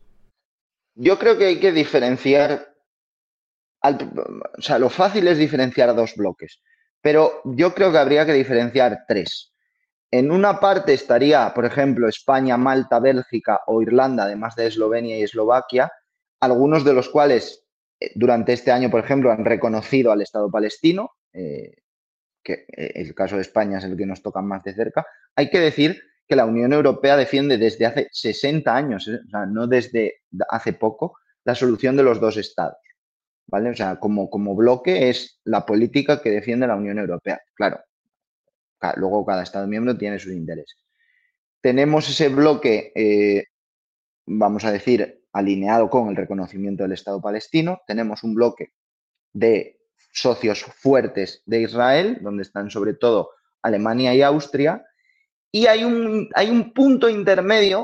Yo creo que hay que diferenciar, al, o sea, lo fácil es diferenciar dos bloques, pero yo creo que habría que diferenciar tres. En una parte estaría, por ejemplo, España, Malta, Bélgica o Irlanda, además de Eslovenia y Eslovaquia, algunos de los cuales eh, durante este año, por ejemplo, han reconocido al Estado palestino, eh, que eh, el caso de España es el que nos toca más de cerca. Hay que decir que la Unión Europea defiende desde hace sesenta años, ¿eh? O sea, no desde hace poco, la solución de los dos estados, ¿vale? O sea, como, como bloque es la política que defiende la Unión Europea. Claro, luego cada Estado miembro tiene sus intereses. Tenemos ese bloque, eh, vamos a decir, alineado con el reconocimiento del Estado palestino. Tenemos un bloque de socios fuertes de Israel, donde están sobre todo Alemania y Austria, y hay un, hay un punto intermedio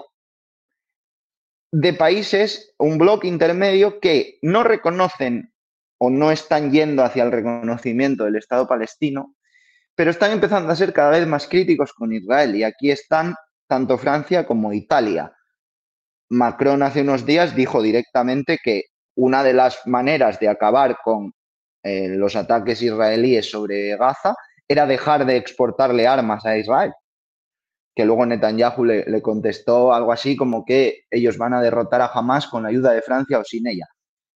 de países, un bloque intermedio que no reconocen o no están yendo hacia el reconocimiento del Estado palestino, pero están empezando a ser cada vez más críticos con Israel. Y aquí están tanto Francia como Italia. Macron hace unos días dijo directamente que una de las maneras de acabar con eh, los ataques israelíes sobre Gaza era dejar de exportarle armas a Israel. Que luego Netanyahu le, le contestó algo así como que ellos van a derrotar a Hamás con la ayuda de Francia o sin ella.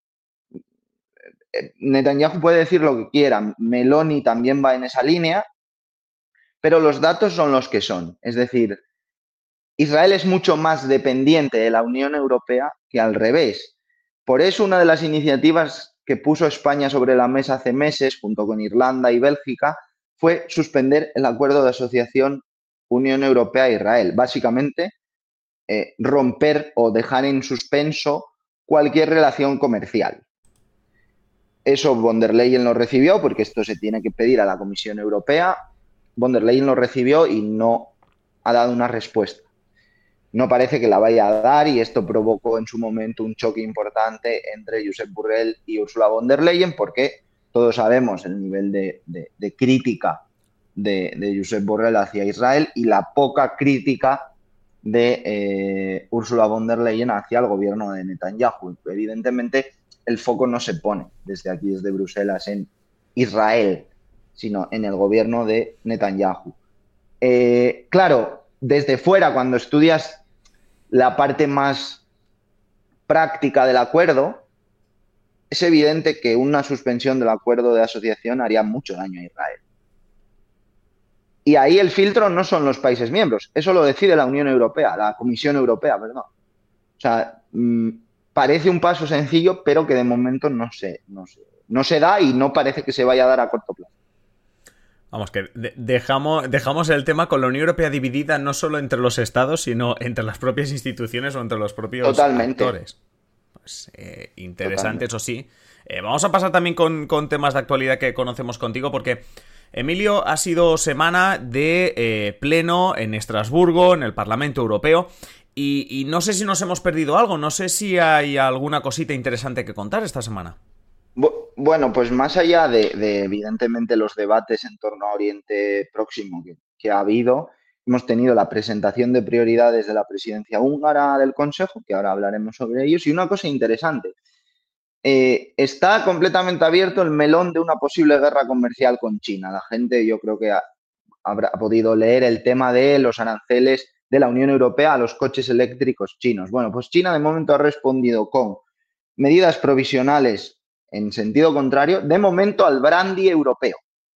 Netanyahu puede decir lo que quiera, Meloni también va en esa línea, pero los datos son los que son. Es decir, Israel es mucho más dependiente de la Unión Europea que al revés. Por eso una de las iniciativas que puso España sobre la mesa hace meses, junto con Irlanda y Bélgica, fue suspender el acuerdo de asociación Unión Europea-Israel. Básicamente, eh, romper o dejar en suspenso cualquier relación comercial. Eso von der Leyen lo recibió, porque esto se tiene que pedir a la Comisión Europea. Von der Leyen lo recibió y no ha dado una respuesta. No parece que la vaya a dar y esto provocó en su momento un choque importante entre Josep Borrell y Ursula von der Leyen, porque todos sabemos el nivel de, de, de crítica de, de Josep Borrell hacia Israel y la poca crítica de eh, Ursula von der Leyen hacia el gobierno de Netanyahu. Evidentemente, el foco no se pone desde aquí, desde Bruselas, en Israel, sino en el gobierno de Netanyahu. Eh, claro, desde fuera, cuando estudias la parte más práctica del acuerdo, es evidente que una suspensión del acuerdo de asociación haría mucho daño a Israel. Y ahí el filtro no son los países miembros, eso lo decide la Unión Europea, la Comisión Europea, perdón. O sea, mmm, parece un paso sencillo, pero que de momento no se, no, se, no se da y no parece que se vaya a dar a corto plazo.
Vamos, que de- dejamos, dejamos el tema con la Unión Europea dividida no solo entre los estados, sino entre las propias instituciones o entre los propios
Totalmente.
actores. Pues eh, interesante,
Totalmente.
eso sí. Eh, vamos a pasar también con, con temas de actualidad que conocemos contigo, porque Emilio, ha sido semana de eh, pleno en Estrasburgo, en el Parlamento Europeo, y, y no sé si nos hemos perdido algo, no sé si hay alguna cosita interesante que contar esta semana.
Bueno, pues más allá de, de, evidentemente los debates en torno a Oriente Próximo que, que ha habido, hemos tenido la presentación de prioridades de la presidencia húngara del Consejo, que ahora hablaremos sobre ellos, y una cosa interesante, eh, está completamente abierto el melón de una posible guerra comercial con China. La gente, yo creo que ha, habrá podido leer el tema de los aranceles de la Unión Europea a los coches eléctricos chinos. Bueno, pues China de momento ha respondido con medidas provisionales en sentido contrario, de momento al brandy europeo.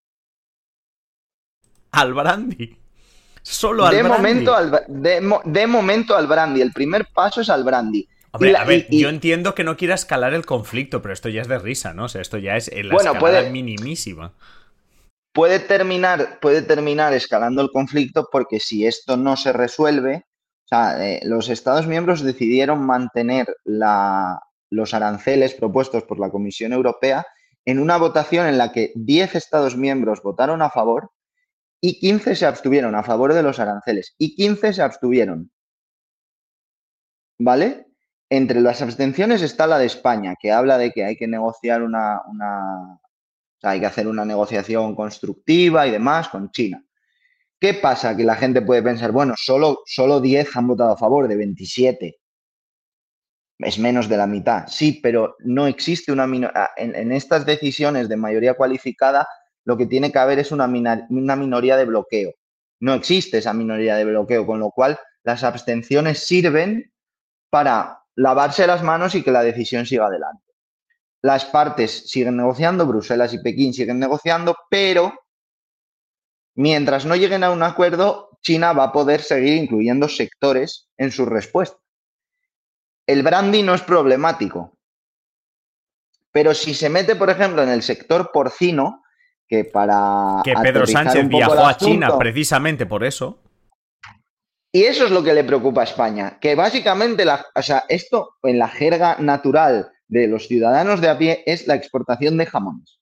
¿Al brandy? Solo al
de
brandy.
Momento al, de, de momento al brandy. El primer paso es al brandy.
Hombre,
la,
a ver,
y,
yo entiendo que no quiera escalar el conflicto, pero esto ya es de risa, ¿no? O sea, esto ya es en la
bueno,
escalada
puede,
minimísima.
Puede terminar, puede terminar escalando el conflicto porque si esto no se resuelve, o sea, eh, los Estados miembros decidieron mantener la, los aranceles propuestos por la Comisión Europea en una votación en la que diez Estados miembros votaron a favor y quince se abstuvieron a favor de los aranceles y quince se abstuvieron. ¿Vale? Entre las abstenciones está la de España, que habla de que hay que negociar una, una o sea, hay que hacer una negociación constructiva y demás con China. ¿Qué pasa? Que la gente puede pensar, bueno, solo, solo diez han votado a favor de veintisiete. Es menos de la mitad. Sí, pero no existe una minoría. En, en estas decisiones de mayoría cualificada, lo que tiene que haber es una, minor, una minoría de bloqueo. No existe esa minoría de bloqueo, con lo cual las abstenciones sirven para lavarse las manos y que la decisión siga adelante. Las partes siguen negociando, Bruselas y Pekín siguen negociando, pero mientras no lleguen a un acuerdo, China va a poder seguir incluyendo sectores en su respuesta. El brandy no es problemático, pero si se mete, por ejemplo, en el sector porcino, que para
que Pedro Sánchez viajó
asunto,
a China precisamente por eso.
Y eso es lo que le preocupa a España, que básicamente, la, o sea, esto en la jerga natural de los ciudadanos de a pie es la exportación de jamones.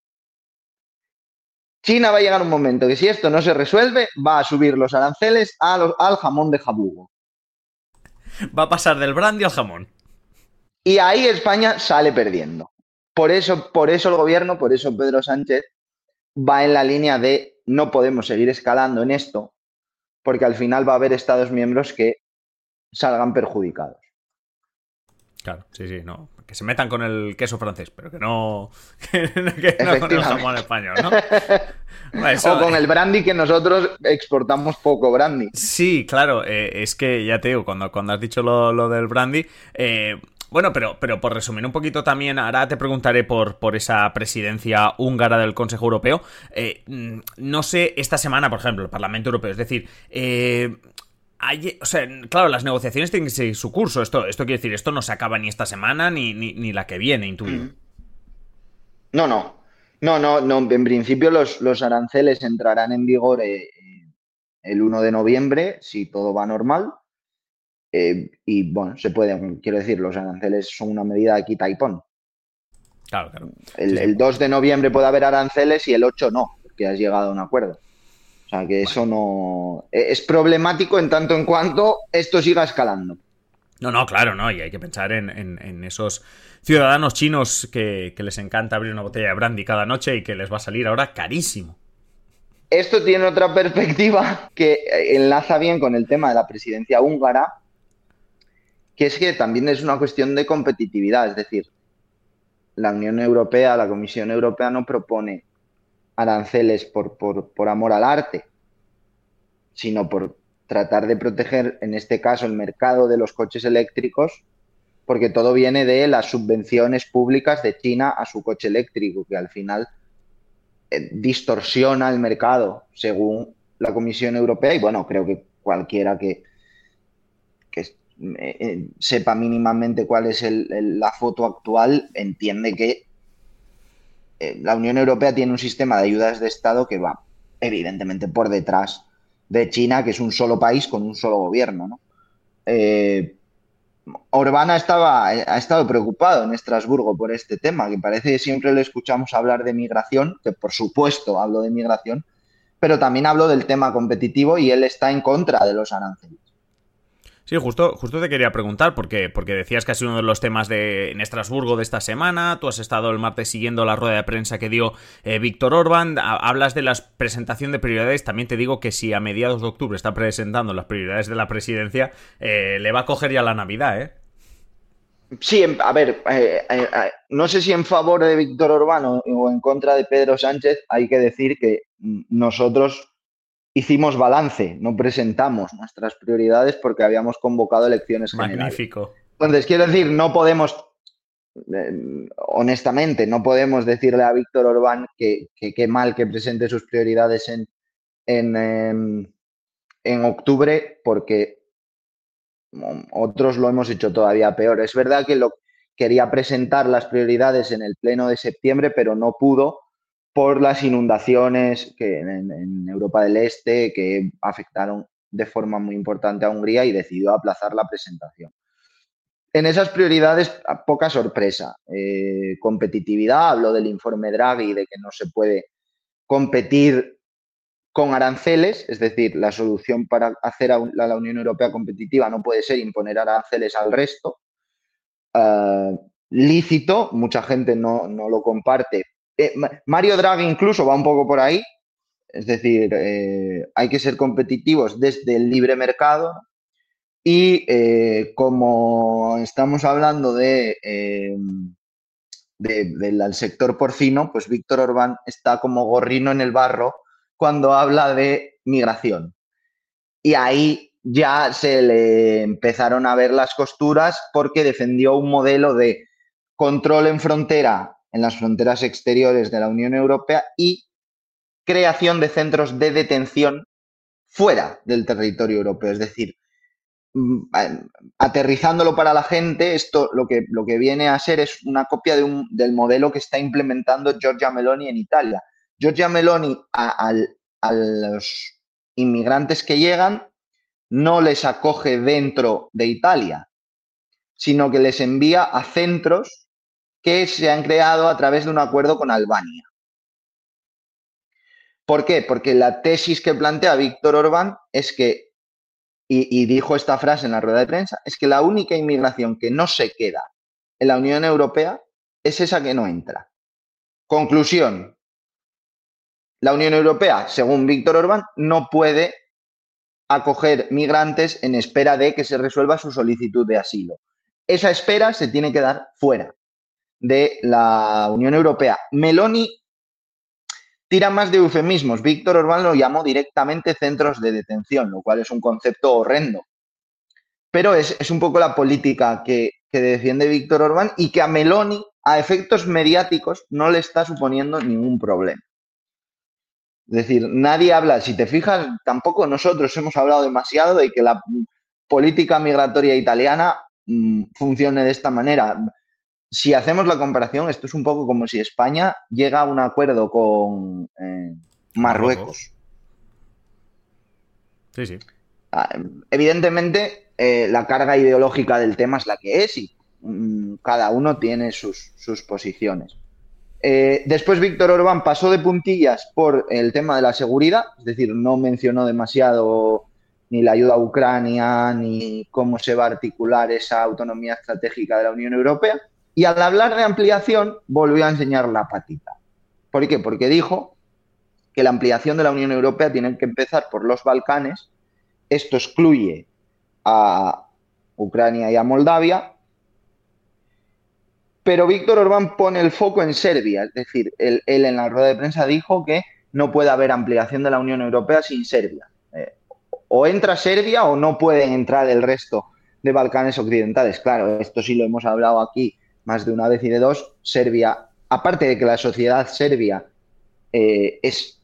China va a llegar un momento que si esto no se resuelve, va a subir los aranceles a los, al jamón de jabugo.
Va a pasar del brandy al jamón.
Y ahí España sale perdiendo. Por eso, por eso el gobierno, por eso Pedro Sánchez va en la línea de no podemos seguir escalando en esto, porque al final va a haber Estados miembros que salgan perjudicados.
Claro, sí, sí, no. Que se metan con el queso francés, pero que no, que, que no con el jamón español, ¿no?
Bueno, eso, o con el brandy, que nosotros exportamos poco brandy.
Sí, claro, eh, es que ya te digo, cuando, cuando has dicho lo, lo del brandy, eh, bueno, pero, pero por resumir un poquito también, ahora te preguntaré por, por esa presidencia húngara del Consejo Europeo. Eh, no sé, esta semana, por ejemplo, el Parlamento Europeo, es decir, eh... Hay, o sea, claro, las negociaciones tienen que seguir su curso. Esto, esto quiere decir, esto no se acaba ni esta semana ni, ni, ni la que viene, intuyo.
No, no. No, no, no. En principio los, los aranceles entrarán en vigor eh, el uno de noviembre, si todo va normal. Eh, y bueno, se pueden, quiero decir, los aranceles son una medida de quita y pon.
Claro, claro.
El,
sí, sí.
el dos de noviembre puede haber aranceles y el ocho no, porque has llegado a un acuerdo. O sea, que bueno, eso no... Es problemático en tanto en cuanto esto siga escalando.
No, no, claro, no. Y hay que pensar en, en, en esos ciudadanos chinos que, que les encanta abrir una botella de brandy cada noche y que les va a salir ahora carísimo.
Esto tiene otra perspectiva que enlaza bien con el tema de la presidencia húngara, que es que también es una cuestión de competitividad. Es decir, la Unión Europea, la Comisión Europea no propone aranceles por, por, por amor al arte, sino por tratar de proteger, en este caso, el mercado de los coches eléctricos porque todo viene de las subvenciones públicas de China a su coche eléctrico, que al final eh, distorsiona el mercado según la Comisión Europea y bueno, creo que cualquiera que, que eh, sepa mínimamente cuál es el, el, la foto actual entiende que eh, la Unión Europea tiene un sistema de ayudas de Estado que va evidentemente por detrás de China, que es un solo país con un solo gobierno, ¿no? Eh, Orbán estaba, ha estado preocupado en Estrasburgo por este tema, que parece que siempre le escuchamos hablar de migración, que por supuesto hablo de migración, pero también hablo del tema competitivo y él está en contra de los aranceles.
Sí, justo, justo te quería preguntar, porque, porque decías que ha sido uno de los temas de, en Estrasburgo de esta semana, tú has estado el martes siguiendo la rueda de prensa que dio eh, Víctor Orbán, hablas de la presentación de prioridades, también te digo que si a mediados de octubre está presentando las prioridades de la presidencia, eh, le va a coger ya la Navidad, ¿eh?
Sí, a ver, eh, eh, no sé si en favor de Víctor Orbán o, o en contra de Pedro Sánchez, hay que decir que nosotros hicimos balance, no presentamos nuestras prioridades porque habíamos convocado elecciones generales.
Magnífico.
Entonces, quiero decir, no podemos, eh, honestamente, no podemos decirle a Víctor Orbán que qué mal que presente sus prioridades en, en, en, en octubre porque otros lo hemos hecho todavía peor. Es verdad que lo quería presentar las prioridades en el pleno de septiembre, pero no pudo por las inundaciones que en, en Europa del Este que afectaron de forma muy importante a Hungría y decidió aplazar la presentación. En esas prioridades, poca sorpresa. Eh, competitividad, hablo del informe Draghi de que no se puede competir con aranceles, es decir, la solución para hacer a la Unión Europea competitiva no puede ser imponer aranceles al resto. Uh, lícito, mucha gente no, no lo comparte. Eh, Mario Draghi incluso va un poco por ahí, es decir, eh, hay que ser competitivos desde el libre mercado y eh, como estamos hablando de, eh, de, del sector porcino, pues Víctor Orbán está como gorrino en el barro cuando habla de migración. Y ahí ya se le empezaron a ver las costuras porque defendió un modelo de control en frontera, en las fronteras exteriores de la Unión Europea y creación de centros de detención fuera del territorio europeo. Es decir, aterrizándolo para la gente, esto lo que, lo que viene a ser es una copia de un, del modelo que está implementando Giorgia Meloni en Italia. Giorgia Meloni a, a, a los inmigrantes que llegan no les acoge dentro de Italia, sino que les envía a centros que se han creado a través de un acuerdo con Albania. ¿Por qué? Porque la tesis que plantea Víctor Orbán es que, y, y dijo esta frase en la rueda de prensa, es que la única inmigración que no se queda en la Unión Europea es esa que no entra. Conclusión. La Unión Europea, según Víctor Orbán, no puede acoger migrantes en espera de que se resuelva su solicitud de asilo. Esa espera se tiene que dar fuera de la Unión Europea. Meloni tira más de eufemismos. Víctor Orbán lo llamó directamente centros de detención, lo cual es un concepto horrendo. Pero es, es un poco la política que, que defiende Víctor Orbán y que a Meloni, a efectos mediáticos, no le está suponiendo ningún problema. Es decir, nadie habla, si te fijas, tampoco nosotros hemos hablado demasiado de que la política migratoria italiana mmm, funcione de esta manera. Si hacemos la comparación, esto es un poco como si España llega a un acuerdo con eh, Marruecos.
Sí, sí.
Evidentemente, eh, la carga ideológica del tema es la que es y mmm, cada uno tiene sus, sus posiciones. Eh, después Víctor Orbán pasó de puntillas por el tema de la seguridad, es decir, no mencionó demasiado ni la ayuda a Ucrania ni cómo se va a articular esa autonomía estratégica de la Unión Europea. Y al hablar de ampliación volvió a enseñar la patita. ¿Por qué? Porque dijo que la ampliación de la Unión Europea tiene que empezar por los Balcanes. Esto excluye a Ucrania y a Moldavia. Pero Víctor Orbán pone el foco en Serbia. Es decir, él, él en la rueda de prensa dijo que no puede haber ampliación de la Unión Europea sin Serbia. Eh, o entra Serbia o no pueden entrar el resto de Balcanes Occidentales. Claro, esto sí lo hemos hablado aquí más de una vez y de dos. Serbia, aparte de que la sociedad serbia eh, es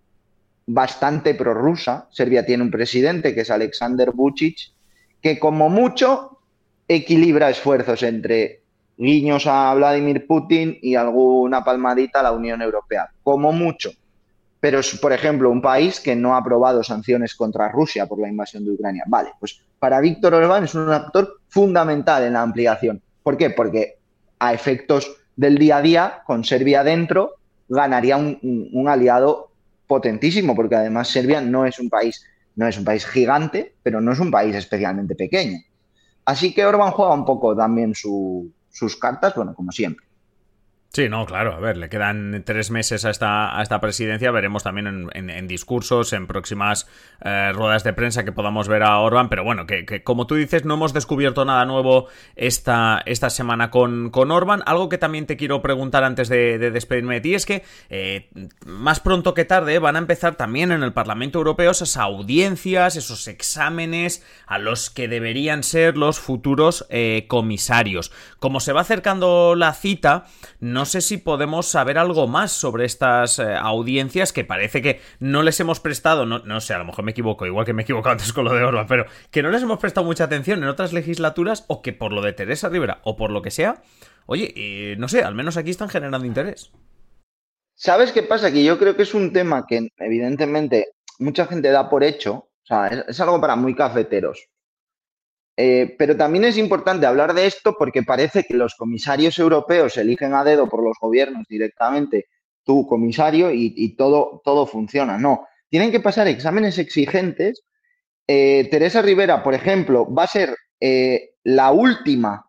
bastante prorrusa, Serbia tiene un presidente que es Aleksandar Vučić, que como mucho equilibra esfuerzos entre guiños a Vladimir Putin y alguna palmadita a la Unión Europea, como mucho. Pero es, por ejemplo, un país que no ha aprobado sanciones contra Rusia por la invasión de Ucrania. Vale, pues para Víctor Orbán es un actor fundamental en la ampliación. ¿Por qué? Porque a efectos del día a día, con Serbia dentro, ganaría un, un, un aliado potentísimo, porque además Serbia no es un país, no es un país gigante, pero no es un país especialmente pequeño. Así que Orbán juega un poco también su, sus cartas, bueno, como siempre.
Sí, no, claro, a ver, le quedan tres meses a esta, a esta presidencia, veremos también en, en, en discursos, en próximas eh, ruedas de prensa que podamos ver a Orbán, pero bueno, que, que como tú dices, no hemos descubierto nada nuevo esta, esta semana con, con Orbán. Algo que también te quiero preguntar antes de, de despedirme de ti es que eh, más pronto que tarde van a empezar también en el Parlamento Europeo esas audiencias, esos exámenes a los que deberían ser los futuros eh, comisarios. Como se va acercando la cita, no No sé si podemos saber algo más sobre estas eh, audiencias que parece que no les hemos prestado, no, no sé, a lo mejor me equivoco, igual que me he equivocado antes con lo de Orbán, pero que no les hemos prestado mucha atención en otras legislaturas o que por lo de Teresa Rivera o por lo que sea, oye, eh, no sé, al menos aquí están generando interés.
¿Sabes qué pasa? Que yo creo que es un tema que evidentemente mucha gente da por hecho, o sea, es, es algo para muy cafeteros. Eh, pero también es importante hablar de esto porque parece que los comisarios europeos se eligen a dedo por los gobiernos directamente, tu comisario, y, y todo, todo funciona. No, tienen que pasar exámenes exigentes. Eh, Teresa Rivera, por ejemplo, va a ser eh, la última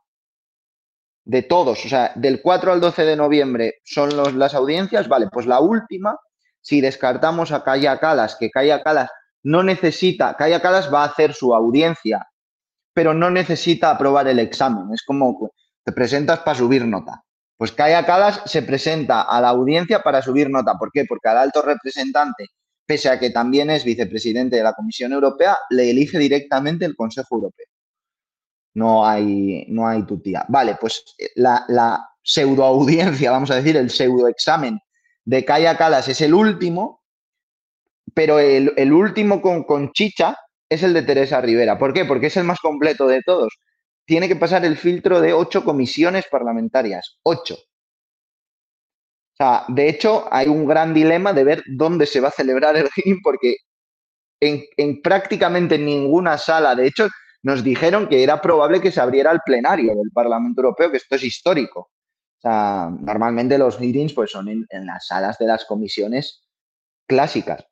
de todos, o sea, del cuatro al doce de noviembre son los, las audiencias, vale, pues la última, si descartamos a Kaja Kallas, que Kaja Kallas no necesita, Kaja Kallas va a hacer su audiencia, pero no necesita aprobar el examen. Es como te presentas para subir nota. Pues Kaja Kallas se presenta a la audiencia para subir nota. ¿Por qué? Porque al alto representante, pese a que también es vicepresidente de la Comisión Europea, le elige directamente el Consejo Europeo. No hay, no hay tutía. Vale, pues la, la pseudoaudiencia, vamos a decir, el pseudoexamen de Kaja Kallas es el último, pero el, el último con, con chicha es el de Teresa Rivera. ¿Por qué? Porque es el más completo de todos. Tiene que pasar el filtro de ocho comisiones parlamentarias. Ocho. O sea, de hecho, hay un gran dilema de ver dónde se va a celebrar el hearing porque en, en prácticamente ninguna sala, de hecho, nos dijeron que era probable que se abriera el plenario del Parlamento Europeo, que esto es histórico. O sea, normalmente los hearings pues, son en, en las salas de las comisiones clásicas.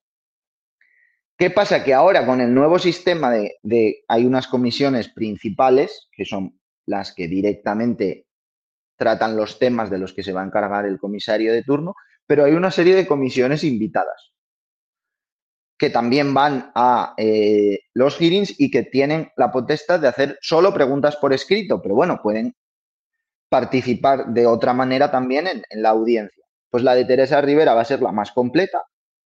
¿Qué pasa? Que ahora con el nuevo sistema de, de hay unas comisiones principales, que son las que directamente tratan los temas de los que se va a encargar el comisario de turno, pero hay una serie de comisiones invitadas que también van a eh, los hearings y que tienen la potestad de hacer solo preguntas por escrito, pero bueno, pueden participar de otra manera también en, en la audiencia. Pues la de Teresa Rivera va a ser la más completa.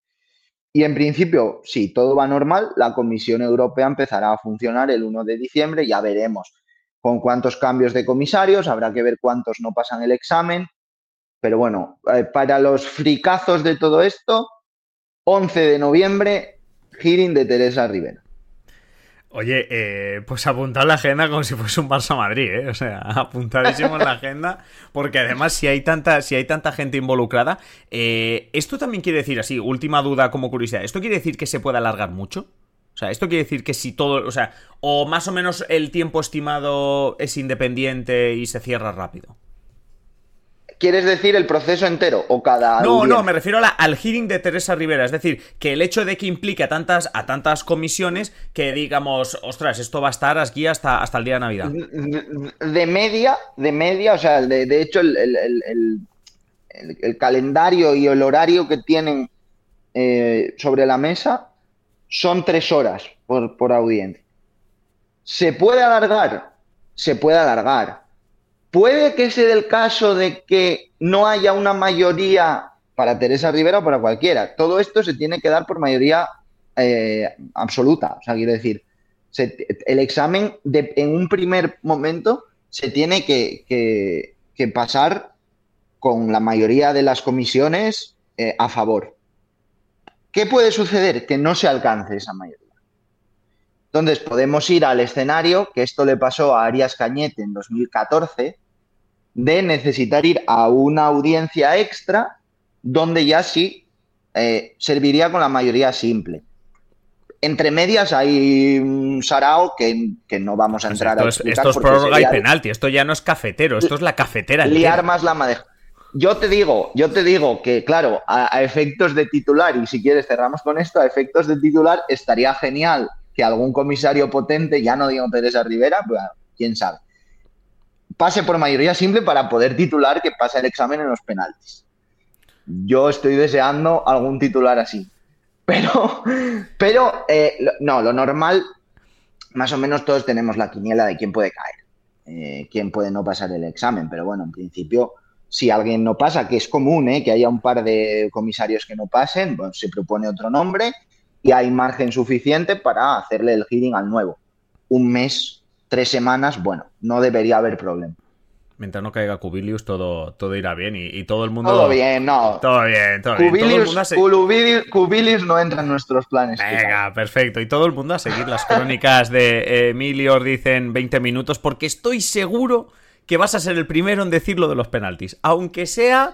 Y en principio, si todo va normal, la Comisión Europea empezará a funcionar el uno de diciembre. Ya veremos con cuántos cambios de comisarios, habrá que ver cuántos no pasan el examen. Pero bueno, eh, para los fricazos de todo esto, once de noviembre, hearing de Teresa Rivera.
Oye, eh, pues apuntad la agenda como si fuese un Barça-Madrid, ¿eh? O sea, apuntadísimo en la agenda, porque además si hay tanta, si hay tanta gente involucrada, eh, esto también quiere decir, así, última duda como curiosidad, ¿esto quiere decir que se puede alargar mucho? O sea, ¿esto quiere decir que si todo, o sea, o más o menos el tiempo estimado es independiente y se cierra rápido?
¿Quieres decir el proceso entero o cada
No,
audiencia?
no, me refiero a la, al hearing de Teresa Rivera. Es decir, que el hecho de que implique a tantas, a tantas comisiones que digamos, ostras, esto va a estar aquí hasta, hasta el día de Navidad.
De, de media, de media, o sea, de, de hecho el, el, el, el, el calendario y el horario que tienen eh, sobre la mesa son tres horas por, por audiencia. ¿Se puede alargar? Se puede alargar. Puede que sea el caso de que no haya una mayoría para Teresa Rivera o para cualquiera. Todo esto se tiene que dar por mayoría eh, absoluta. O sea, quiero decir, Se, el examen de, en un primer momento se tiene que, que, que pasar con la mayoría de las comisiones eh, a favor. ¿Qué puede suceder? Que no se alcance esa mayoría. Entonces podemos ir al escenario, que esto le pasó a Arias Cañete en dos mil catorce, de necesitar ir a una audiencia extra donde ya sí eh, serviría con la mayoría simple. Entre medias hay un sarao que, que no vamos a entrar
pues esto
a
es,
explicar.
Esto es prórroga y penalti, esto ya no es cafetero, esto es la cafetera.
Liar más la madeja. Yo te digo, yo te digo que, claro, a, a efectos de titular, y si quieres cerramos con esto, a efectos de titular estaría genial que algún comisario potente, ya no digo Teresa Rivera, pues, quién sabe, pase por mayoría simple para poder titular que pase el examen en los penaltis. Yo estoy deseando algún titular así. Pero, pero eh, no, lo normal, más o menos todos tenemos la quiniela de quién puede caer, eh, quién puede no pasar el examen, pero bueno, en principio, si alguien no pasa, que es común, eh, que haya un par de comisarios que no pasen, bueno, se propone otro nombre y hay margen suficiente para hacerle el hearing al nuevo. Un mes, tres semanas, bueno, no debería haber problema.
Mientras no caiga Kubilius, todo, todo irá bien y, y todo el mundo...
Todo bien, no.
Todo bien, todo
Kubilius,
bien. Todo el mundo a se...
Kubilius, Kubilius no entra en nuestros planes.
Venga, perfecto. Y todo el mundo a seguir las crónicas de Emilio dicen veinte minutos, porque estoy seguro que vas a ser el primero en decir lo de los penaltis. Aunque sea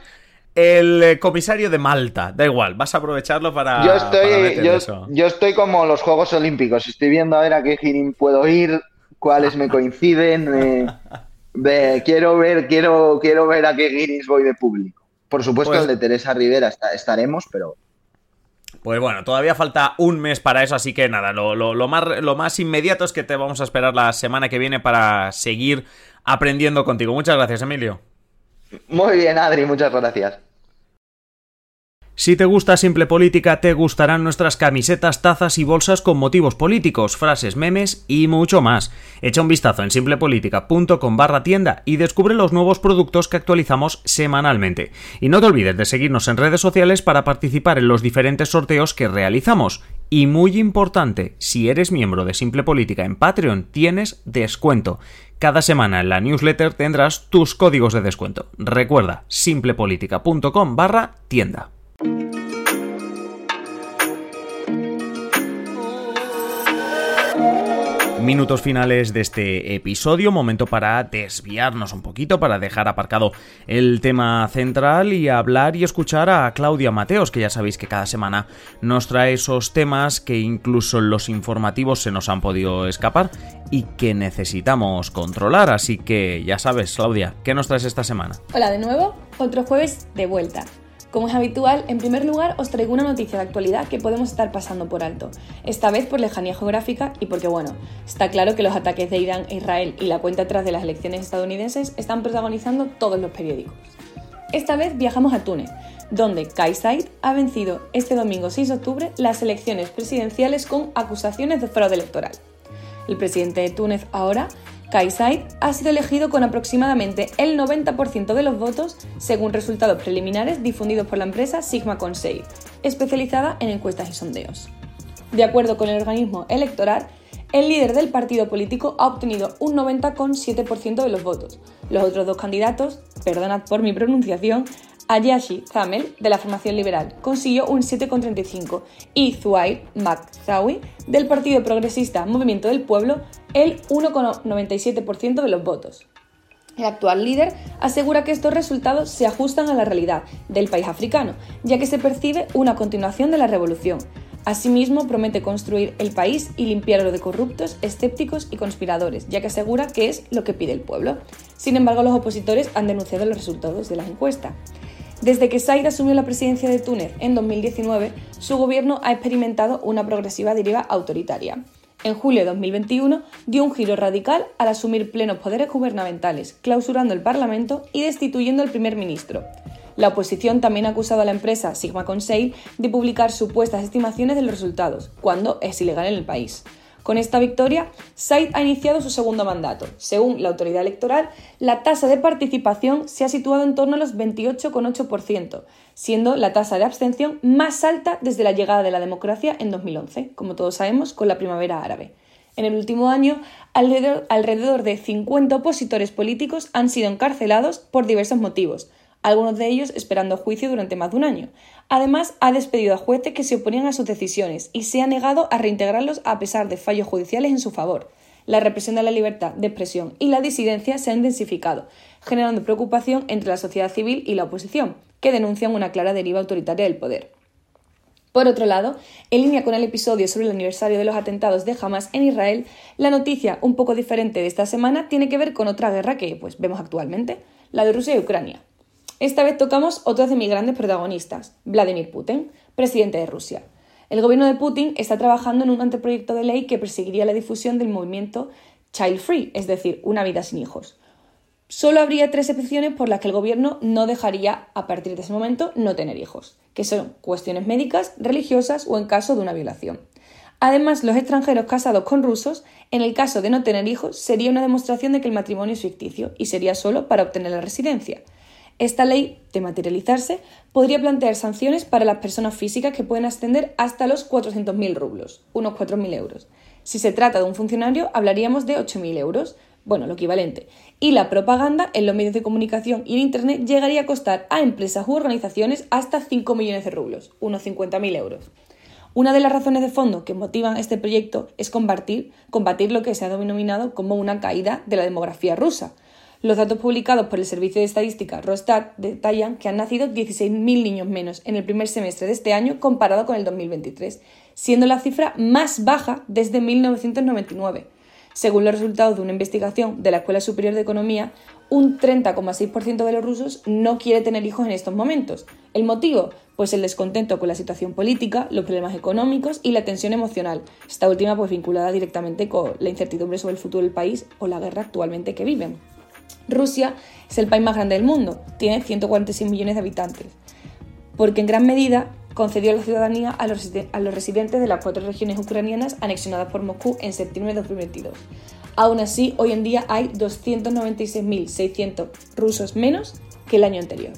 el comisario de Malta, da igual, vas a aprovecharlo para...
Yo estoy,
para meter
yo,
eso.
yo estoy como los Juegos Olímpicos. Estoy viendo a ver a qué hearing puedo ir, cuáles me coinciden... Eh... De, quiero ver quiero quiero ver a qué guiris voy de público. Por supuesto, pues, el de Teresa Rivera está, estaremos, pero...
Pues bueno, todavía falta un mes para eso, así que nada, lo, lo, lo, más, lo más inmediato es que te vamos a esperar la semana que viene para seguir aprendiendo contigo. Muchas gracias, Emilio.
Muy bien, Adri, muchas gracias.
Si te gusta Simple Política, te gustarán nuestras camisetas, tazas y bolsas con motivos políticos, frases, memes y mucho más. Echa un vistazo en simplepolitica.com barra tienda y descubre los nuevos productos que actualizamos semanalmente. Y no te olvides de seguirnos en redes sociales para participar en los diferentes sorteos que realizamos. Y muy importante, si eres miembro de Simple Política en Patreon, tienes descuento. Cada semana en la newsletter tendrás tus códigos de descuento. Recuerda, simplepolitica.com barra tienda. Minutos finales de este episodio, momento para desviarnos un poquito, para dejar aparcado el tema central y hablar y escuchar a Claudia Mateos, que ya sabéis que cada semana nos trae esos temas que incluso en los informativos se nos han podido escapar y que necesitamos controlar, así que ya sabes, Claudia, ¿qué nos traes esta semana?
Hola de nuevo, otro jueves de vuelta. Como es habitual, en primer lugar os traigo una noticia de actualidad que podemos estar pasando por alto, esta vez por lejanía geográfica y porque, bueno, está claro que los ataques de Irán e Israel y la cuenta atrás de las elecciones estadounidenses están protagonizando todos los periódicos. Esta vez viajamos a Túnez, donde Kais Saied ha vencido este domingo seis de octubre las elecciones presidenciales con acusaciones de fraude electoral. El presidente de Túnez ahora, Kais Saied, ha sido elegido con aproximadamente el noventa por ciento de los votos según resultados preliminares difundidos por la empresa Sigma Conseil, especializada en encuestas y sondeos. De acuerdo con el organismo electoral, el líder del partido político ha obtenido un noventa coma siete por ciento de los votos. Los otros dos candidatos, perdonad por mi pronunciación, Ayashi Zamel, de la formación liberal, consiguió un siete coma treinta y cinco y Zuhair Makzawi, del partido progresista Movimiento del Pueblo, el uno coma noventa y siete por ciento de los votos. El actual líder asegura que estos resultados se ajustan a la realidad del país africano, ya que se percibe una continuación de la revolución. Asimismo, promete construir el país y limpiarlo de corruptos, escépticos y conspiradores, ya que asegura que es lo que pide el pueblo. Sin embargo, los opositores han denunciado los resultados de la encuesta. Desde que Saied asumió la presidencia de Túnez en dos mil diecinueve, su gobierno ha experimentado una progresiva deriva autoritaria. En julio de dos mil veintiuno dio un giro radical al asumir plenos poderes gubernamentales, clausurando el Parlamento y destituyendo al primer ministro. La oposición también ha acusado a la empresa Sigma Conseil de publicar supuestas estimaciones de los resultados, cuando es ilegal en el país. Con esta victoria, Saied ha iniciado su segundo mandato. Según la autoridad electoral, la tasa de participación se ha situado en torno a los veintiocho coma ocho por ciento, siendo la tasa de abstención más alta desde la llegada de la democracia en dos mil once, como todos sabemos, con la primavera árabe. En el último año, alrededor, alrededor de cincuenta opositores políticos han sido encarcelados por diversos motivos, algunos de ellos esperando juicio durante más de un año. Además, ha despedido a jueces que se oponían a sus decisiones y se ha negado a reintegrarlos a pesar de fallos judiciales en su favor. La represión de la libertad de expresión y la disidencia se ha intensificado, generando preocupación entre la sociedad civil y la oposición, que denuncian una clara deriva autoritaria del poder. Por otro lado, en línea con el episodio sobre el aniversario de los atentados de Hamás en Israel, la noticia un poco diferente de esta semana tiene que ver con otra guerra que pues, vemos actualmente, la de Rusia y Ucrania. Esta vez tocamos otros de mis grandes protagonistas, Vladimir Putin, presidente de Rusia. El gobierno de Putin está trabajando en un anteproyecto de ley que perseguiría la difusión del movimiento Child Free, es decir, una vida sin hijos. Solo habría tres excepciones por las que el gobierno no dejaría, a partir de ese momento, no tener hijos, que son cuestiones médicas, religiosas o en caso de una violación. Además, los extranjeros casados con rusos, en el caso de no tener hijos, sería una demostración de que el matrimonio es ficticio y sería solo para obtener la residencia. Esta ley, de materializarse, podría plantear sanciones para las personas físicas que pueden ascender hasta los cuatrocientos mil rublos, unos cuatro mil euros. Si se trata de un funcionario, hablaríamos de ocho mil euros, bueno, lo equivalente. Y la propaganda en los medios de comunicación y en Internet llegaría a costar a empresas u organizaciones hasta cinco millones de rublos, unos cincuenta mil euros. Una de las razones de fondo que motivan este proyecto es combatir, combatir lo que se ha denominado como una caída de la demografía rusa. Los datos publicados por el Servicio de Estadística Rosstat detallan que han nacido dieciséis mil niños menos en el primer semestre de este año comparado con el dos mil veintitrés, siendo la cifra más baja desde mil novecientos noventa y nueve. Según los resultados de una investigación de la Escuela Superior de Economía, un treinta coma seis por ciento de los rusos no quiere tener hijos en estos momentos. ¿El motivo? Pues el descontento con la situación política, los problemas económicos y la tensión emocional, esta última pues vinculada directamente con la incertidumbre sobre el futuro del país o la guerra actualmente que viven. Rusia es el país más grande del mundo, tiene ciento cuarenta y seis millones de habitantes, porque en gran medida concedió la ciudadanía a los, a los residentes de las cuatro regiones ucranianas anexionadas por Moscú en septiembre de dos mil veintidós. Aún así, hoy en día hay doscientos noventa y seis mil seiscientos rusos menos que el año anterior.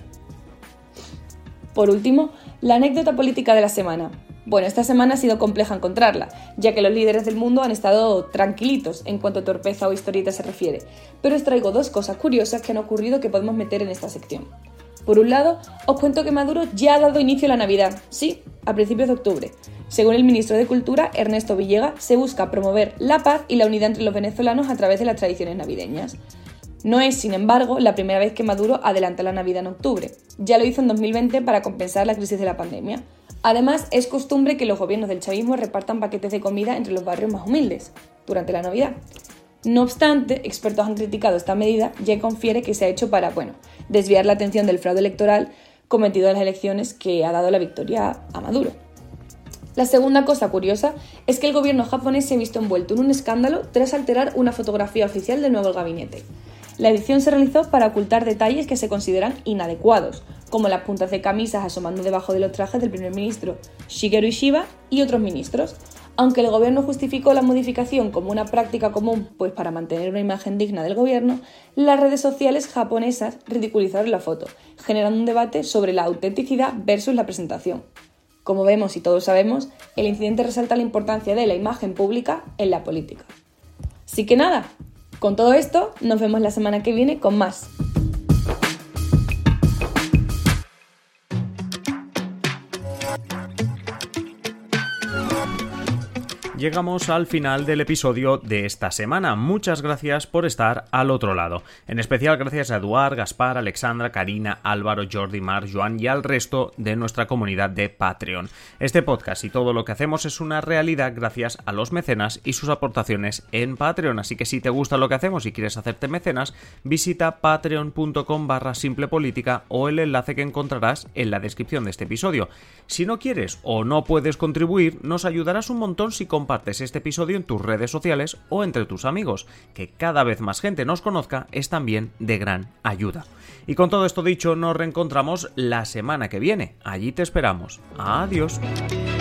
Por último, la anécdota política de la semana. Bueno, esta semana ha sido compleja encontrarla, ya que los líderes del mundo han estado tranquilitos en cuanto a torpeza o historieta se refiere, pero os traigo dos cosas curiosas que han ocurrido que podemos meter en esta sección. Por un lado, os cuento que Maduro ya ha dado inicio a la Navidad, sí, a principios de octubre. Según el ministro de Cultura, Ernesto Villega, se busca promover la paz y la unidad entre los venezolanos a través de las tradiciones navideñas. No es, sin embargo, la primera vez que Maduro adelanta la Navidad en octubre. Ya lo hizo en dos mil veinte para compensar la crisis de la pandemia. Además, es costumbre que los gobiernos del chavismo repartan paquetes de comida entre los barrios más humildes durante la Navidad. No obstante, expertos han criticado esta medida, ya que confiere que se ha hecho para, bueno, desviar la atención del fraude electoral cometido en las elecciones que ha dado la victoria a Maduro. La segunda cosa curiosa es que el gobierno japonés se ha visto envuelto en un escándalo tras alterar una fotografía oficial del nuevo gabinete. La edición se realizó para ocultar detalles que se consideran inadecuados, como las puntas de camisas asomando debajo de los trajes del primer ministro Shigeru Ishiba y otros ministros. Aunque el gobierno justificó la modificación como una práctica común, pues para mantener una imagen digna del gobierno, las redes sociales japonesas ridiculizaron la foto, generando un debate sobre la autenticidad versus la presentación. Como vemos y todos sabemos, el incidente resalta la importancia de la imagen pública en la política. Así que nada, con todo esto, nos vemos la semana que viene con más.
Llegamos al final del episodio de esta semana. Muchas gracias por estar al otro lado. En especial gracias a Eduard, Gaspar, Alexandra, Karina, Álvaro, Jordi, Mar, Joan y al resto de nuestra comunidad de Patreon. Este podcast y todo lo que hacemos es una realidad gracias a los mecenas y sus aportaciones en Patreon. Así que si te gusta lo que hacemos y quieres hacerte mecenas, visita patreon.com barra simplepolítica o el enlace que encontrarás en la descripción de este episodio. Si no quieres o no puedes contribuir, nos ayudarás un montón si compartes Compartes este episodio en tus redes sociales o entre tus amigos. Que cada vez más gente nos conozca es también de gran ayuda. Y con todo esto dicho, nos reencontramos la semana que viene. Allí te esperamos. Adiós.